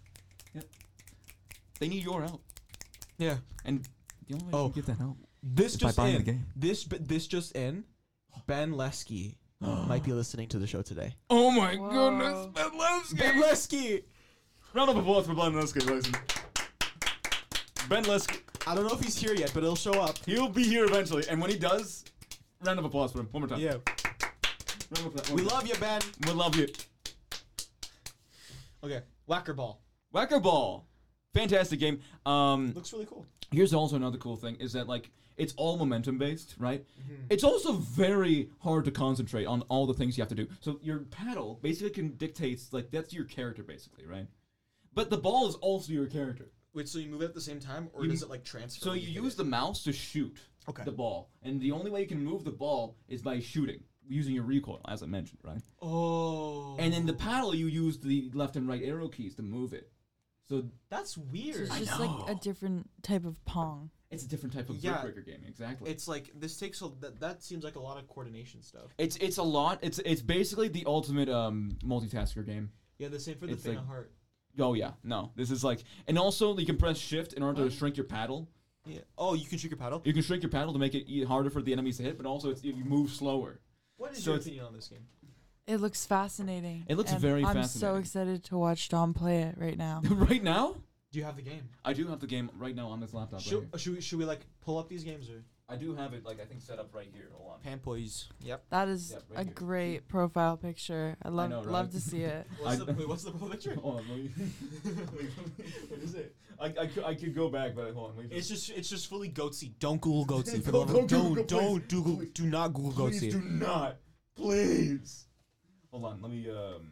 They need your help. Yeah. And the only way Oh. you can get that help This is by just buying in. the game. This just in. Ben Lesky might be listening to the show today. Oh my Whoa. goodness, Ben Levsky! Ben Lesky. Round of applause for Ben Levsky, ladies and Ben Levsky. I don't know if he's here yet, but he'll show up. He'll be here eventually, and when he does, round of applause for him. One more time. Yeah. Round of applause. We love you, Ben. We love you. Okay. Whacker Ball. Whacker Ball. Fantastic game. Looks really cool. Here's also another cool thing is that like it's all momentum based, right? Mm-hmm. It's also very hard to concentrate on all the things you have to do. So your paddle basically can dictate like that's your character basically, right? But the ball is also your character. Wait, so you move it at the same time, or You- does it like transfer? So when you hit use it? the mouse to shoot Okay. the ball, and the only way you can move the ball is by shooting using your recoil, as I mentioned, right? Oh. And in the paddle, you use the left and right arrow keys to move it. So That's So weird. it's just like a different type of Pong. it's a different type of Yeah. breaker game, exactly. It's like this takes that seems like a lot of coordination stuff. It's a lot. It's basically the ultimate multitasker game. Yeah, the same for the It's Faint like- of Heart. Oh yeah, no, this is like, and also you can press shift in order to shrink your paddle. Yeah. Oh, you can shoot your paddle. You can shrink your paddle to make it harder for the enemies to hit, but also you move slower. What is So your it's- opinion on this game? It looks fascinating. It looks and very I'm so fascinating. excited to watch Dom play it right now. Right now, Do you have the game? I do have the game right now on this laptop. Right here. Should we like pull up these games or I do have it like I think set up right here. Hold on. Panpoise? Yep. That is Yeah, right a here. great profile picture. I love know, right? love to see it. What's the picture? Hold on, let me. What is it? I could go back, but hold on. Let me It's just fully goatsy. Don't Google goatsy. For the Don't love of- Google, don't Google. Do not Google Please goatsy. do not. Please. Hold on. Let me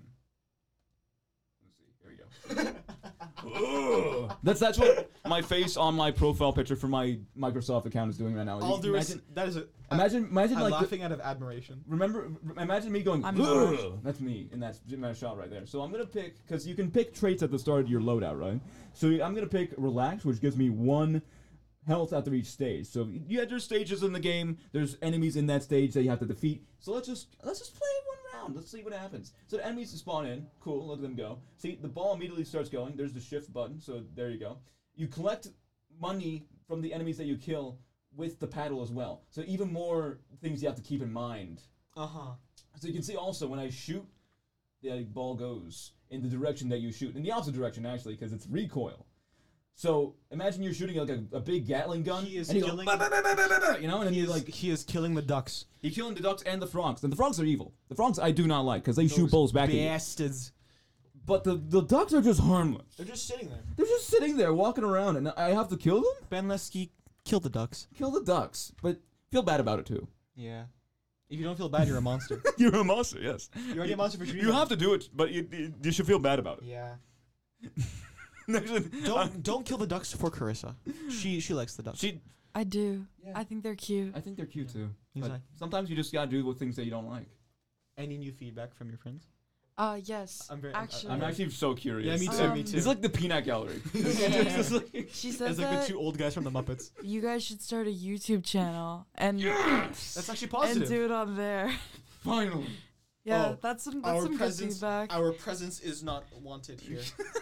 let's see. Here we go. Ugh. That's what my face on my profile picture for my Microsoft account is doing right now. All due imagine, that is a. imagine I'm like the, laughing out of admiration. imagine me going. I'm "Ugh." That's me in that shot right there. So I'm gonna pick because you can pick traits at the start of your loadout, right? So I'm gonna pick relax, which gives me 1 health after each stage. So you had your stages in the game. There's enemies in that stage that you have to defeat. So let's just play one round. Let's see what happens. So the enemies spawn in. Cool. Look at them go. See, the ball immediately starts going. There's the shift button. So there you go. You collect money from the enemies that you kill with the paddle as well. So even more things you have to keep in mind. Uh-huh. So you can see also when I shoot, the ball goes in the direction that you shoot. In the opposite direction, actually, because it's recoil. So imagine you're shooting like a big Gatling gun, He is and you killing- go, "Bah, bah, bah, bah, bah, bah," you know, and then He is killing the ducks. you're killing the ducks and the frogs. And the frogs are evil. The frogs I do not like, because they shoot balls back at you. bastards. But the ducks are just harmless. They're just sitting there. They're just sitting there walking around, and I have to kill them? Ben Lesky, kill the ducks. Kill the ducks, but feel bad about it too. Yeah. If you don't feel bad, you're a monster. You're a monster, yes. You're already a monster for shooting. You have to do it, but you should feel bad about it. Yeah. Actually, Don't kill the ducks for Carissa. She likes the ducks. I do. Yeah. I think they're cute. I think they're cute too. But Exactly. sometimes you just gotta do things that you don't like. Any new feedback from your friends? Yes. I'm very- actually, I'm actually so curious. Yeah, me too, me too. It's like the peanut gallery. she said It's like that the two old guys from the Muppets. you guys should start a YouTube channel and That's actually positive. and do it on there. Finally. Yeah, Oh, that's some our good presence, feedback. our presence is not wanted here.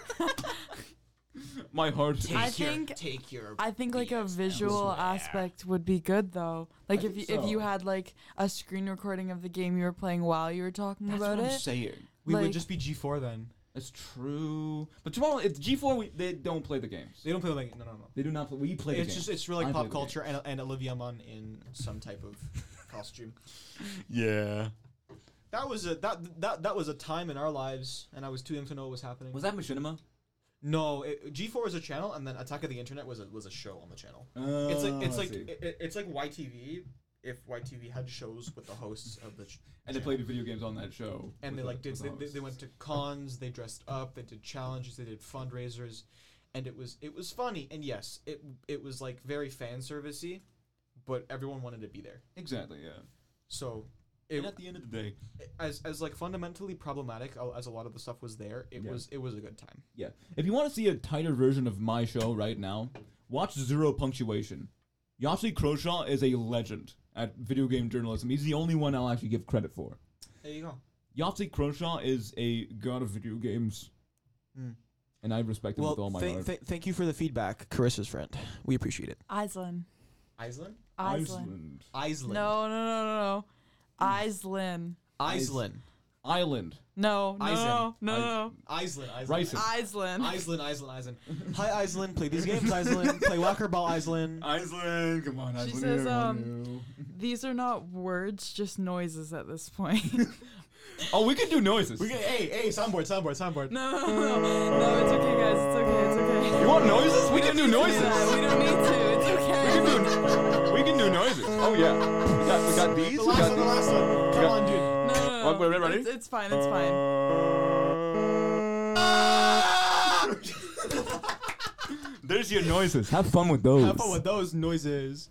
My heart. I think take your. I think like a visual aspect would be good though. Like I if you think if you so. had like a screen recording of the game you were playing while you were talking That's about what I'm it. saying. We would like- just be G4 then. That's true. But tomorrow, it's G4. They don't play the games. They don't play the game. No. They do not play. We play the It's games. just it's really I play pop the culture and Olivia Munn in some type of costume. Yeah. That was a time in our lives, and I was too young to know what was happening. Was that Machinima? No, G4 was a channel, and then Attack of the Internet was a show on the channel. Oh, It's like YTV if YTV had shows with the hosts of the and they played video games on that show. and they with like the- did with the they went to cons, they dressed up, they did challenges, they did fundraisers, and it was funny. And yes, it was like very fan servicey, but everyone wanted to be there. Exactly. Yeah. So And at the end of the day, as like fundamentally problematic as a lot of the stuff was there, it Yeah. was a good time. yeah. If you want to see a tighter version of my show right now, watch Zero Punctuation. Yossi Croshaw is a legend at video game journalism. He's the only one I'll actually give credit for. There you go. Yossi Croshaw is a god of video games, and I respect him with all my heart. thank you for the feedback, Carissa's friend. We appreciate it. Iceland. Iceland? Iceland. Iceland. No. Iceland. Iceland. Island. No. Iceland. Iceland. Iceland. Iceland. Hi, Iceland. Play these games, Iceland. Play Whacker Ball, Iceland. Iceland. Come on, She Iceland. says, these are not words, just noises at this point. Oh, we can do noises. Hey, soundboard. No, it's okay, guys. It's okay. You want noises? We can do noises. We don't need to. It's okay. We can do noises. Oh yeah. We got these. The last one. Come on, dude. No. Wait, ready? It's fine. It's fine. There's your noises. Have fun with those. Have fun with those noises.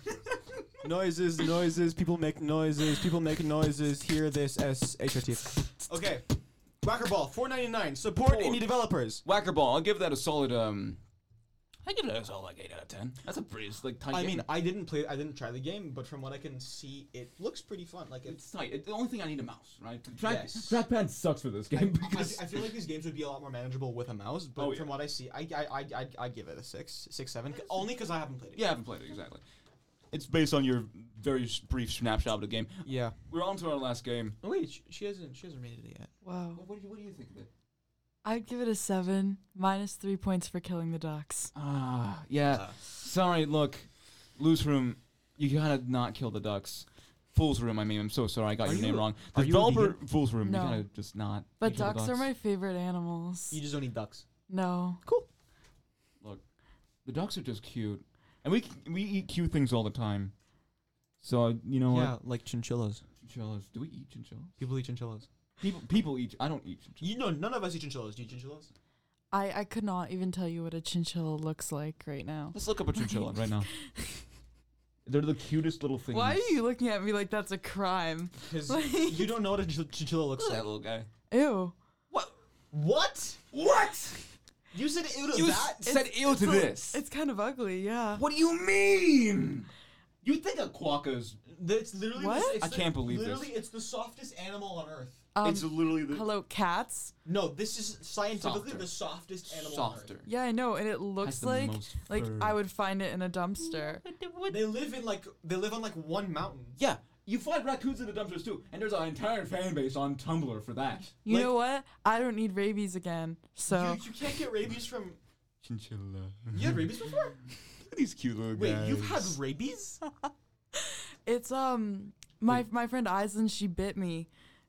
noises. People make noises. Hear this, SHRT. Okay. Whacker Ball, $4.99. Support indie developers. Whacker Ball. I'll give that a solid. I give that a solid 8 out of 10. That's a pretty tight I game. mean, I didn't try the game, but from what I can see, it looks pretty fun. Like It's tight. The only thing I need a mouse, right? Yes. Trackpad sucks for this game. I feel like these games would be a lot more manageable with a mouse, but Oh, yeah. from what I see, I give it a 6, 7, only because I haven't played it. Yeah, I haven't played it, exactly. It's based on your very brief snapshot of the game. Yeah. We're on to our last game. Oh wait, she hasn't rated it yet. Wow. What do you think of it? I'd give it a 7, minus 3 points for killing the ducks. Ah, yeah. Sorry, look. Loose Room, you gotta not kill the ducks. Fool's Room, I mean, I'm so sorry, I got Are your you name a- wrong. are you a Developer, vegan? Fool's Room, No. you gotta just not But kill the ducks are my favorite animals. You just don't eat ducks. No. Look, the ducks are just cute. And we eat cute things all the time. So, you know Yeah, what? like chinchillas. Chinchillas. Do we eat chinchillas? People eat chinchillas. People eat. I don't eat chinchillas. You know, none of us eat chinchillas. Do you eat chinchillas? I could not even tell you what a chinchilla looks like right now. Let's look up a chinchilla right now. They're the cutest little things. Why are you looking at me like that's a crime? Because Like- you don't know what a chinchilla looks Look at like. that little guy. Ew. What? What? You said ew to You that? said ew to this. It's kind of ugly, yeah. What do you mean? You think a quokka's... It's literally. What? It's I can't believe this. Literally, it's the softest animal on earth. It's literally the hello, cats. No, this is scientifically Softer. the softest animal on Earth. softer. Yeah, I know, and it Has looks the like most I fur. would find it in a dumpster. They live on like one mountain. Yeah, you find raccoons in the dumpsters too, and there's an entire fan base on Tumblr for that. You Like- know what? I don't need rabies again. So You can't get rabies from. Chinchilla. You had rabies before? These cute little Wait, guys. you've had rabies? it's my friend Aislinn, she bit me.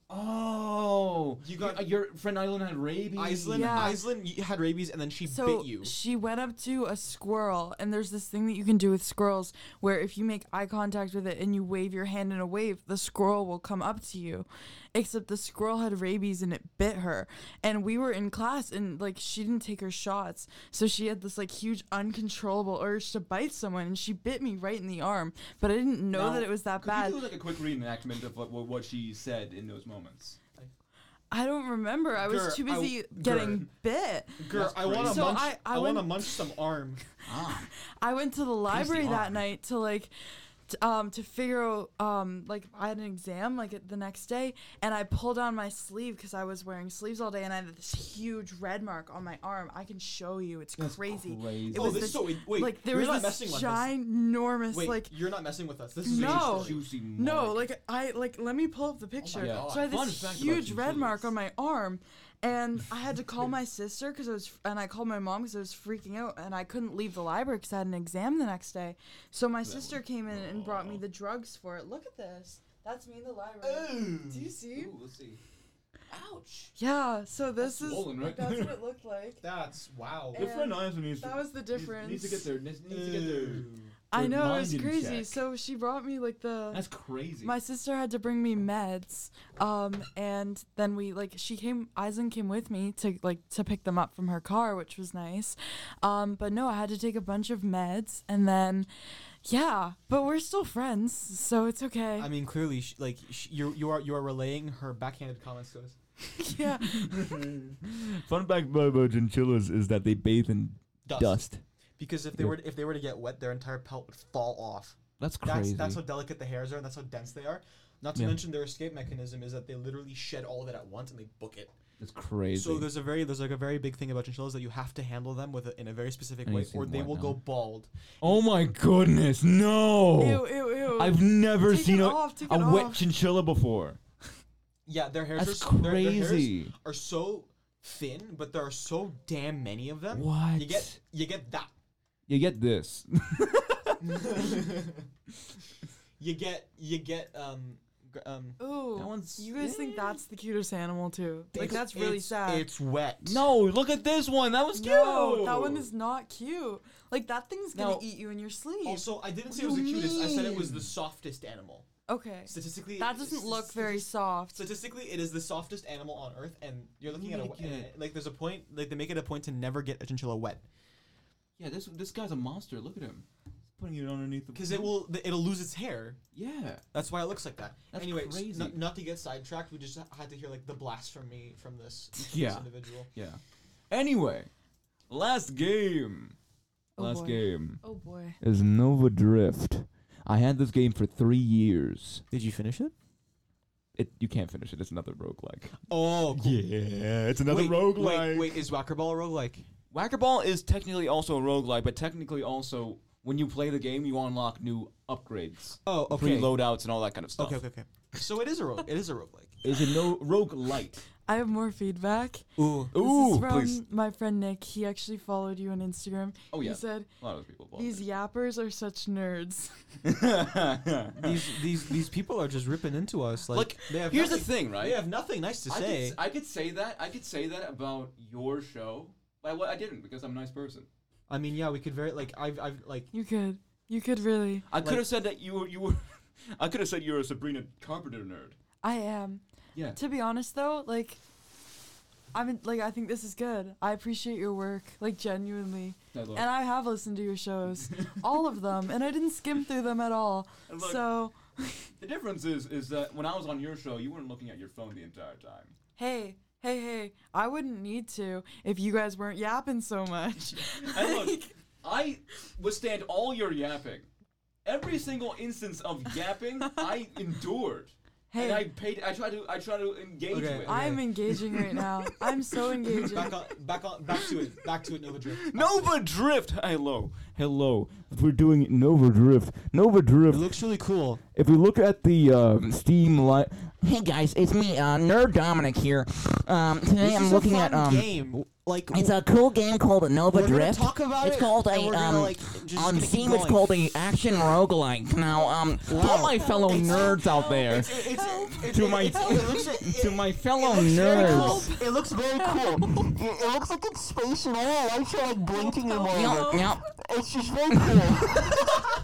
Oh, You got- your friend Island had rabies. Iceland, Yeah. had rabies, and then she So bit you. she went up to a squirrel, and there's this thing that you can do with squirrels where if you make eye contact with it and you wave your hand in a wave, the squirrel will come up to you. Except the squirrel had rabies and it bit her. And we were in class and like she didn't take her shots. So she had this like huge uncontrollable urge to bite someone and she bit me right in the arm. But I didn't know that it was that bad. Could you do like a quick reenactment of what she said in those moments? I don't remember. I was Grr, too busy getting bit. Girl, That's I want to crazy. So munch. I I want to went- munch some arm. Ah, I went to the library that arm. night to like to figure out like I had an exam like the next day and I pulled on my sleeve because I was wearing sleeves all day and I had this huge red mark on my arm. I can show you. It's That's crazy. crazy. It Oh, was this this, so wait. like there you're was not this messing with us. ginormous Wait, like you're not messing with us. This is No. Juicy no mark. like I like let me pull up the picture. God. So I had Fun this fact about huge red mark chinchillas. on my arm. And I had to call my sister and I called my mom because I was freaking out and I couldn't leave the library because I had an exam the next day. So my sister came in and brought me the drugs for it. Look at this. That's me in the library. Do you see? Ooh, let's see. Ouch. Yeah. So this That's is swollen, right? that's what it looked like. That's wow. Your friend Isaac needs That was the difference. Needs to get there. Needs to get there. I their know, it was mind in crazy. check. So she brought me like That's crazy. my sister had to bring me meds, and then Aislinn came with me to pick them up from her car, which was nice. But no, I had to take a bunch of meds, and then, yeah, but we're still friends, so it's okay. I mean, clearly, you are relaying her backhanded comments to us. Yeah, Fun fact about chinchillas is that they bathe in dust. Because if they were to get wet, their entire pelt would fall off. That's crazy. That's how delicate the hairs are, and that's how dense they are. Not to mention their escape mechanism is that they literally shed all of it at once and they book it. That's crazy. So there's a very big thing about chinchillas that you have to handle them in a very specific I way, need to see or they more will now. go bald. Oh my goodness, no! ew, ew, ew. I've never Take seen it a off, take a it wet off. chinchilla before. Yeah, their hairs That's are their hairs crazy. are so thin, but there are so damn many of them. What? You get that. You get this. you get Ooh, That one's- you guys think that's the cutest animal too? Like it's- that's really it's- sad. It's wet. No, look at this one. That was cute. No, that one is not cute. Like that thing's gonna No. eat you in your sleep. Also, I didn't What say it was do the you cutest. I said it was mean? the softest animal. Okay. Statistically, That doesn't look very soft. Statistically, it is the softest animal on Earth, and you're looking You at a need to get- like. There's a point, like they make it a point to never get a chinchilla wet, Yeah, this guy's a monster. Look at him. He's putting it underneath the. because it'll lose its hair. Yeah. That's why it looks like that. That's Anyway, crazy. not to get sidetracked, we just had to hear like the blasphemy from this Yeah. individual. Yeah. Anyway, last game. Oh Last boy. game Oh boy. is Nova Drift. I had this game for 3 years. Did you finish it? You can't finish it. It's another roguelike. Oh, cool. Yeah, it's another Wait, is Whacker Ball a roguelike? Whacker Ball is technically also a roguelike, but technically also when you play the game, you unlock new upgrades, Oh, free okay. loadouts, and all that kind of stuff. Okay. So it is a roguelike. Is it no roguelite? I have more feedback. Ooh. This Ooh, is from please. my friend Nick. He actually followed you on Instagram. Oh yeah, He said, a lot of people. follow "These me. yappers are such nerds." These people are just ripping into us. Like they have here's the nothing- thing, right? They have nothing nice to say. I could say that. I could say that about your show. But I didn't because I'm a nice person. I mean, yeah, we could very like I've like You could really. I could have said that you were. I could have said you were a Sabrina Carpenter nerd. I am. Yeah. To be honest, though, like, I think this is good. I appreciate your work, like, genuinely. And I have listened to your shows, all of them, and I didn't skim through them at all. And look, So, the difference is that when I was on your show, you weren't looking at your phone the entire time. hey, I wouldn't need to if you guys weren't yapping so much. And look, I withstand all your yapping. Every single instance of yapping, I endured. Hey, And I try to engage with. Okay. I'm engaging right now. I'm so engaging. Back to it, Nova Drift. Nova Drift. Hello. We're doing Nova Drift. It looks really cool. If we look at the Steam Hey guys, it's me, Nerd Dominic here. Today I'm looking at game. Like it's a cool game called Nova we're gonna Drift. talk about It's it, called and we're gonna, like, just on gonna keep Steam it's going. called a action roguelike. Now all my fellow nerds out there, to my fellow nerds. it looks very cool. It looks like it's space and all the lights are like blinking and whatever. Yep. It's just very cool.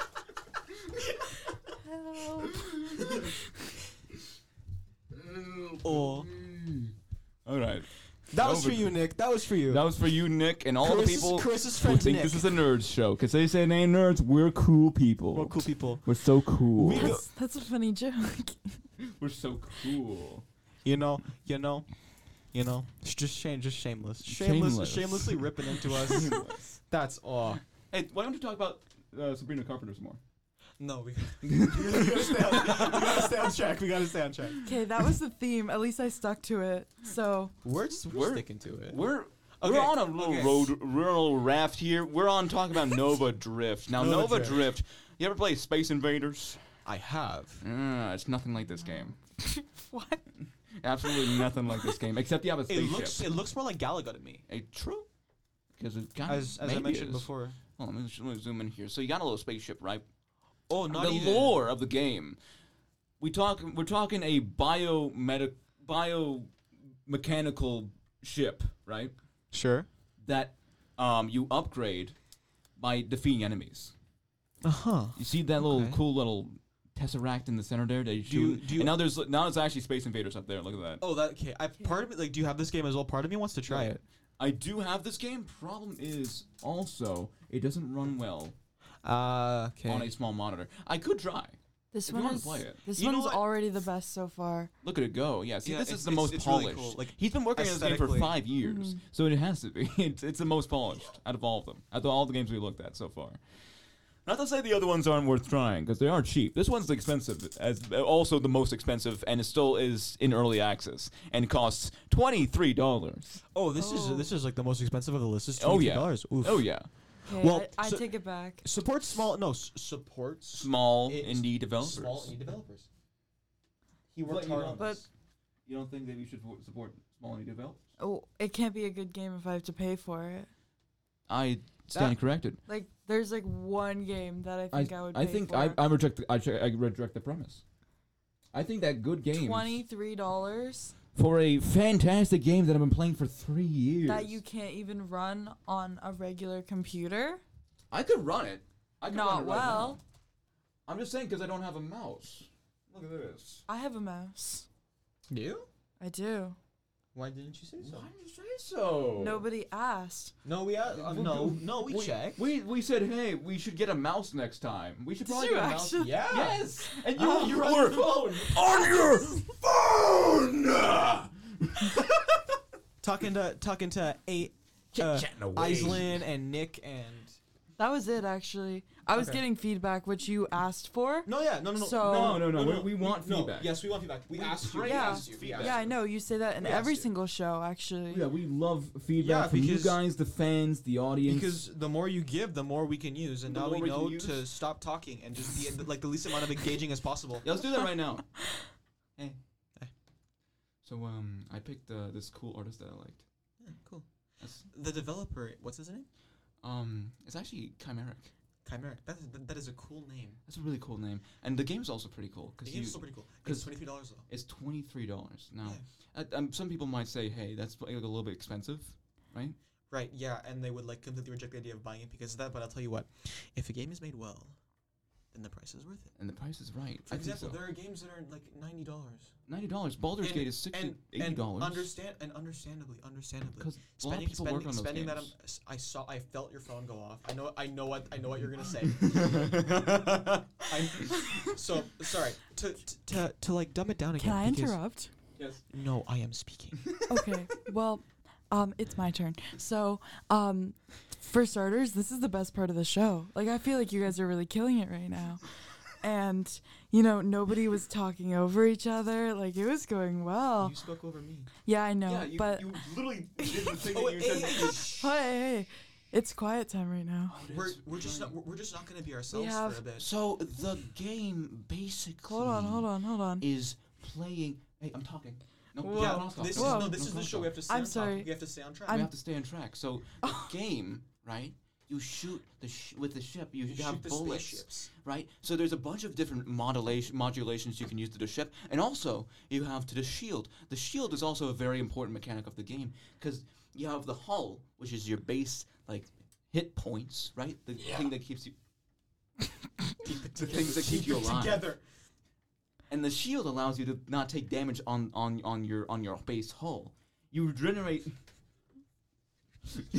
Oh, All right. that was for you, Nick. That was for you. That was for you, Nick, and all the people Chris's who friend think Nick. this is a nerds show. Because they say they ain't nerds, we're cool people. We're cool people. We're so cool. We go- That's a funny joke. We're so cool. You know. It's just shameless. Shameless. Shamelessly ripping into us. That's all. Hey, why don't you talk about Sabrina Carpenter some more? No, we gotta stay on track. We gotta stay on track. Okay, that was the theme. At least I stuck to it. So We're sticking to it. We're Okay, on a little raft here. We're on talking about Nova Drift. Now, Nova Nova Drift. Drift. You ever play Space Invaders? I have. It's nothing like this game. what? Absolutely nothing like this game, except you have a spaceship. It looks more like Galaga to me. True. Because it kind As I mentioned before. Hold on, let me zoom in here. So you got a little spaceship, right? Oh, not the even. lore of the game. We're talking a biomechanical ship, right? Sure. That you upgrade by defeating enemies. Uh-huh. You see that little Okay. cool little tesseract in the center there that you shoot? do you- and now it's actually Space Invaders up there. Look at that. Oh, that okay. Part of it, like, do you have this game as well? Part of me wants to try it. I do have this game. Problem is also it doesn't run well Okay. on a small monitor. I could try. This If you one wanna is play it. this You know one's what? already the best so far. Look at it go. Yeah, see, Yeah, this it's- is the most it's really polished. cool. Like, He's been working on this game for aesthetically. 5 years, Mhm. so it has to be. It's the most polished out of all of them, out of all the games we looked at so far. Not to say the other ones aren't worth trying, because they are cheap. This one's expensive, as also the most expensive, and it still is in early access, and costs $23. Oh, this is like the most expensive of the list. It's Oh, yeah. $23. Oof. Oh yeah, Okay, Well, I so- take it back. Supports small. No, supports small It's indie developers. small indie developers. He But worked you hard don't- on But- this. You don't think that we should support small indie developers? Oh, it can't be a good game if I have to pay for it. I stand corrected. Like, there's like one game that I think I would pay I think for. I reject the premise. I think that good games $23 for a fantastic game that I've been playing for 3 years. that you can't even run on a regular computer. I could run it. I could run Not it right well. now. I'm just saying because I don't have a mouse. Look at this. I have a mouse. You? I do. Why didn't you say so? Why did you say so? Nobody asked. No, we we checked. We said, hey, we should get a mouse next time. We should Did probably you get a mouse. actually? Yeah. Yes. And Oh, you're on your phone. On your phone. Talking to Chit-chatting away. Aislinn and Nick and. That was it, actually. I was Okay. getting feedback, which you asked for. No, no. So- No. We want No, feedback. yes, we want feedback. We asked you. pray We Yeah. asked you. Yeah, I know. You say that in We every asked you. single show, actually. Yeah, we love feedback Yeah, from you because- guys, the fans, the audience. Because the more you give, the more we can use, and The now more we we can know use. to stop talking and just be like the least amount of engaging as possible. Yeah, let's do that right now. Hey. Hey. So I picked this cool artist that I liked. Yeah, cool. That's, The developer, what's his name? it's actually Chimeric. Chimeric. That is a cool name. That's a really cool name, and the game's also pretty cool The because game's still pretty cool. It's $23 though. it's $23 now. Yeah. Some people might say, hey, that's like a little bit expensive, right? Right, yeah, and they would like completely reject the idea of buying it because of that, but I'll tell you what, if a game is made well, then the price is worth it. And the price is right. For I think example, so. there are games that are like $90. $90. Baldur's Gate is $80. Understandably, Because a lot of people work on those spending games. I felt your phone go off. I know what you're gonna say. So sorry to like dumb it down again. Can I because- interrupt? Yes. No, I am speaking. Okay. Well, it's my turn. So, for starters, this is the best part of the show. Like, I feel like you guys are really killing it right now. and nobody was talking over each other. Like, it was going well. You spoke over me. Yeah, I know, but you literally did the thing that you said. hey, it's quiet time right now. We're just not gonna be ourselves for a bit. So the game basically Hold on. is playing. Hey, I'm talking. No, Whoa. yeah, no, stop, This stop. is the show. We have to stay I'm on sorry. top. We have to stay on track. We have to stay on track. So the game, right? You shoot with the ship. You have shoot the bullets, spaceships. right? So there's a bunch of different modulations you can use to the ship, and also you have to the shield. The shield is also a very important mechanic of the game because you have the hull, which is your base hit points, right? The thing that keeps you. The things that keep you alive. Together. And the shield allows you to not take damage on your base hull. You regenerate. This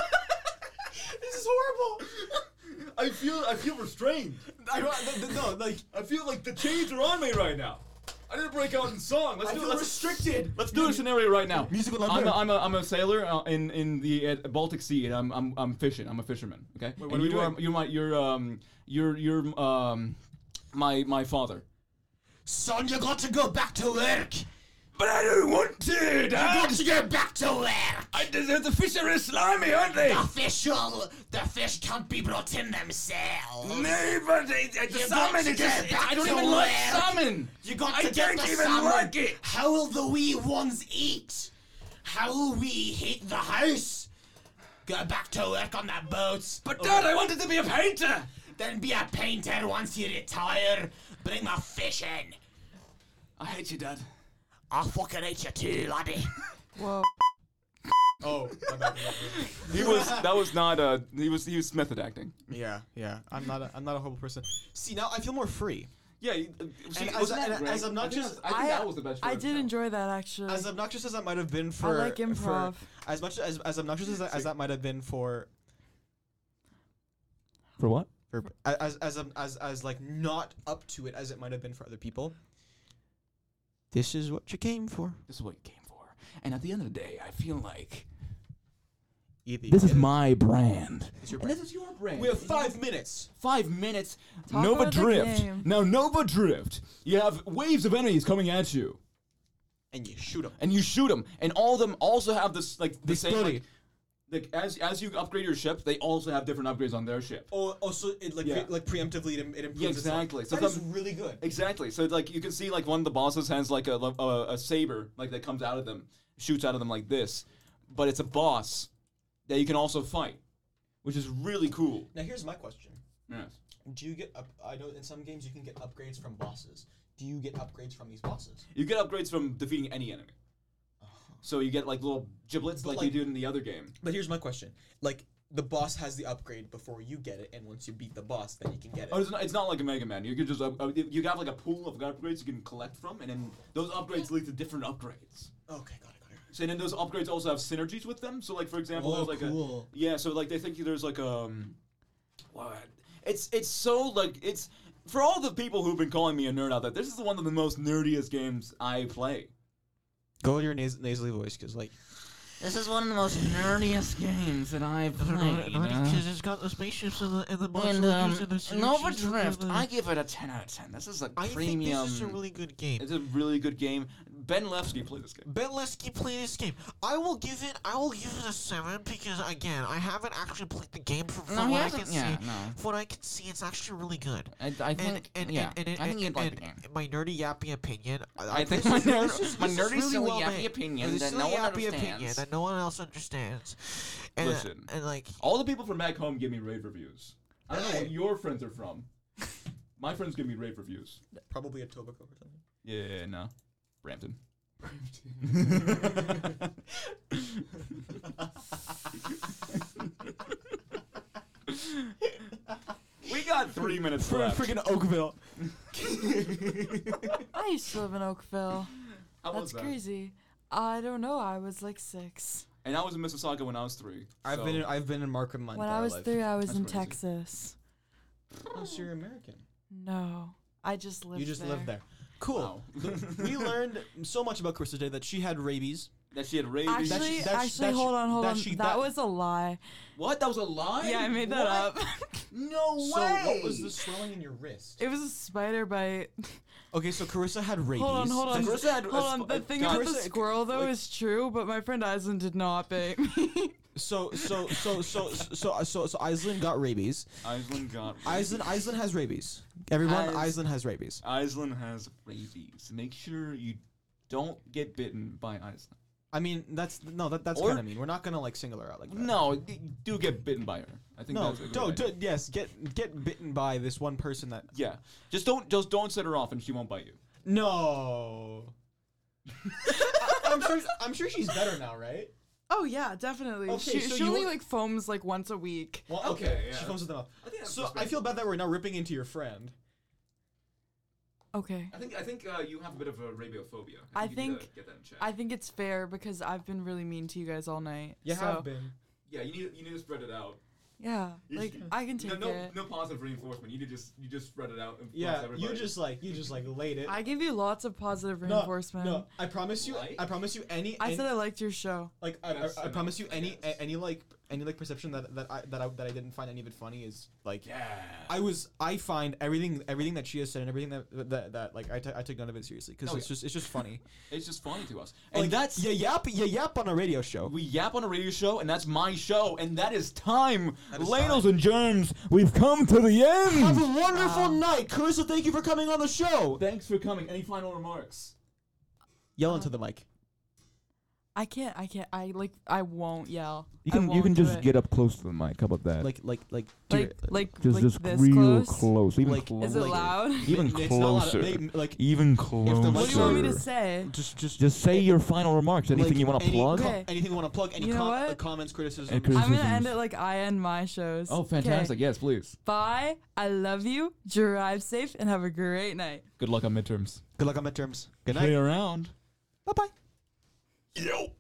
is horrible. I feel restrained. I feel like the chains are on me right now. I didn't break out in song. I feel restricted. Let's do a scenario right now. Musical I'm a sailor in the Baltic Sea, and I'm fishing. I'm a fisherman. Okay. Wait, what and are we doing? you're my father. Son, you got to go back to work. But I don't want to. You got to go back to work. The fish are slimy, aren't they? The fish can't be brought in themselves. No, but the salmon is just. I don't even like salmon. You got I to get don't the even salmon. like it. How will the wee ones eat? How will we heat the house? Go back to work on that boat. But Dad, I wanted to be a painter. Then be a painter once you retire. Bring the fish in. I hate you, Dad. I fucking hate you too, laddie. Whoa. Oh, my bad. He was method acting. Yeah. I'm not a horrible person. See, now I feel more free. Yeah, as obnoxious, I think that was the best. I did enjoy that, actually. as obnoxious as that might have been for. I like improv. As much as obnoxious as that might have been for. For what? As like not up to it as it might have been for other people. This is what you came for. This is what you came for. And at the end of the day, I feel like This is my brand. It's your and brand. this is your brand. We have 5 minutes. 5 minutes. Talk Nova about the Drift. game. Now Nova Drift. You have waves of enemies coming at you, And you shoot them. and you shoot them, and all of them also have this the same. Exploding. As you upgrade your ship, they also have different upgrades on their ship. Oh, so it Yeah. preemptively it improves. Yeah, exactly. So So that is some- really good. Exactly. So you can see one of the bosses has a saber that comes out of them, shoots out of them like this, but it's a boss that you can also fight, which is really cool. Now here's my question: Yes. do you get I know in some games you can get upgrades from bosses. Do you get upgrades from these bosses? You get upgrades from defeating any enemy. So you get little giblets But, like you do in the other game. But here's my question: the boss has the upgrade before you get it, and once you beat the boss, then you can get it. Oh, it's not like a Mega Man. You can just you have a pool of upgrades you can collect from, and then those upgrades lead to different upgrades. Okay, got it. So then those upgrades also have synergies with them. So for example, Oh, there's cool. they think there's what? It's so it's for all the people who've been calling me a nerd out there. This is one of the most nerdiest games I play. Go with your nasally voice, because this is one of the most nerdiest games that I've played. Because it's got the spaceships and the And monsters and the Nova synergies and Drift, the- I give it a 10 out of 10. This is a I premium. think this is a really good game. It's a really good game. Ben Lefsky played this game. Ben Lesky played this game. I will give it a 7 because again, I haven't actually played the game from No, he what I hasn't. can Yeah, see. no. From what I can see, it's actually really good. I think, I think you'd like the game. My nerdy yappy opinion. I think this my is nerdy, really silly, well yappy made. opinion It's a that silly, no one yappy opinion understands. that no one else understands. And, Listen. and like All the people from back home give me rave reviews. I don't know what your friends are from. My friends give me rave reviews. probably a Tobacco or something. Yeah, no. Brampton. We got 3 minutes left. Freaking Oakville. I used to live in Oakville. How was That's that? crazy. I don't know. I was 6. And I was in Mississauga when I was 3. I've been in Markham my When entire I was life. 3, I was That's in crazy. Texas. Oh, so you're American. No, I just lived You just there. lived there. Cool. Wow. We learned so much about Chris today that she had rabies. That she had rabies. Actually, hold on. That was a lie. What? That was a lie? Yeah, I made that up. No way. So what was the swelling in your wrist? It was a spider bite. Okay, so Carissa had rabies. Hold on. Carissa had The thing about the squirrel though like- is true, but my friend Eisen did not bite me. So Aislinn got rabies. Aislinn got rabies. Aislinn has rabies. Everyone, Aislinn has rabies. Aislinn has rabies. Make sure you don't get bitten by Aislinn. I mean, that's Or- kind of mean. We're not gonna like single her out like that. No, do get bitten by her. I think No, that's a good idea. yes, get bitten by this one person that. Yeah, just don't set her off and she won't bite you. No. I'm sure she's better now, right? Oh yeah, definitely. Okay, so she you only want- like foams like once a week. Well, Okay, yeah. She comes with enough. I think that's So I feel bad that we're now ripping into your friend. Okay. I think you have a bit of a rabiophobia. I you need to think- get that in check. I think it's fair because I've been really mean to you guys all night. You so, have been. Yeah, you need to spread it out. Yeah, You like should- I can take it. No positive reinforcement. You just spread it out. And Yeah, plus everybody. you just like laid it. I give you lots of positive No, reinforcement. No, I promise you. Like? I promise you. I said I liked your show. Like That's I promise you enough, I guess. any perception that I didn't find any of it funny is like Yeah. I find everything that she has said and everything that like I took none of it seriously because Oh, it's just funny. It's just funny to us. And Like, that's you yap on a radio show. we yap on a radio show, and that's my show, and that is time. Ladies and germs, we've come to the end. Have a wonderful night, Carissa. Thank you for coming on the show. Thanks for coming. Any final remarks? Yell into the mic. I can't. I won't yell. You I can won't do just it. get up close to the mic. How about that? Like just this real close. even Like- closer. Is it like- loud? Even It's not loud. closer. Like Even the closer. What do you want me to Sure. say? Just say your final remarks. Anything you want to plug? Okay. anything you want to plug? Any You know what? comments, criticisms? And I'm gonna criticisms. end it like I end my shows. Oh, 'Kay. fantastic! Yes, please. Bye. I love you. Drive safe and have a great night. Good luck on midterms. Good luck on midterms. Good Play night. around. Bye bye. Yo.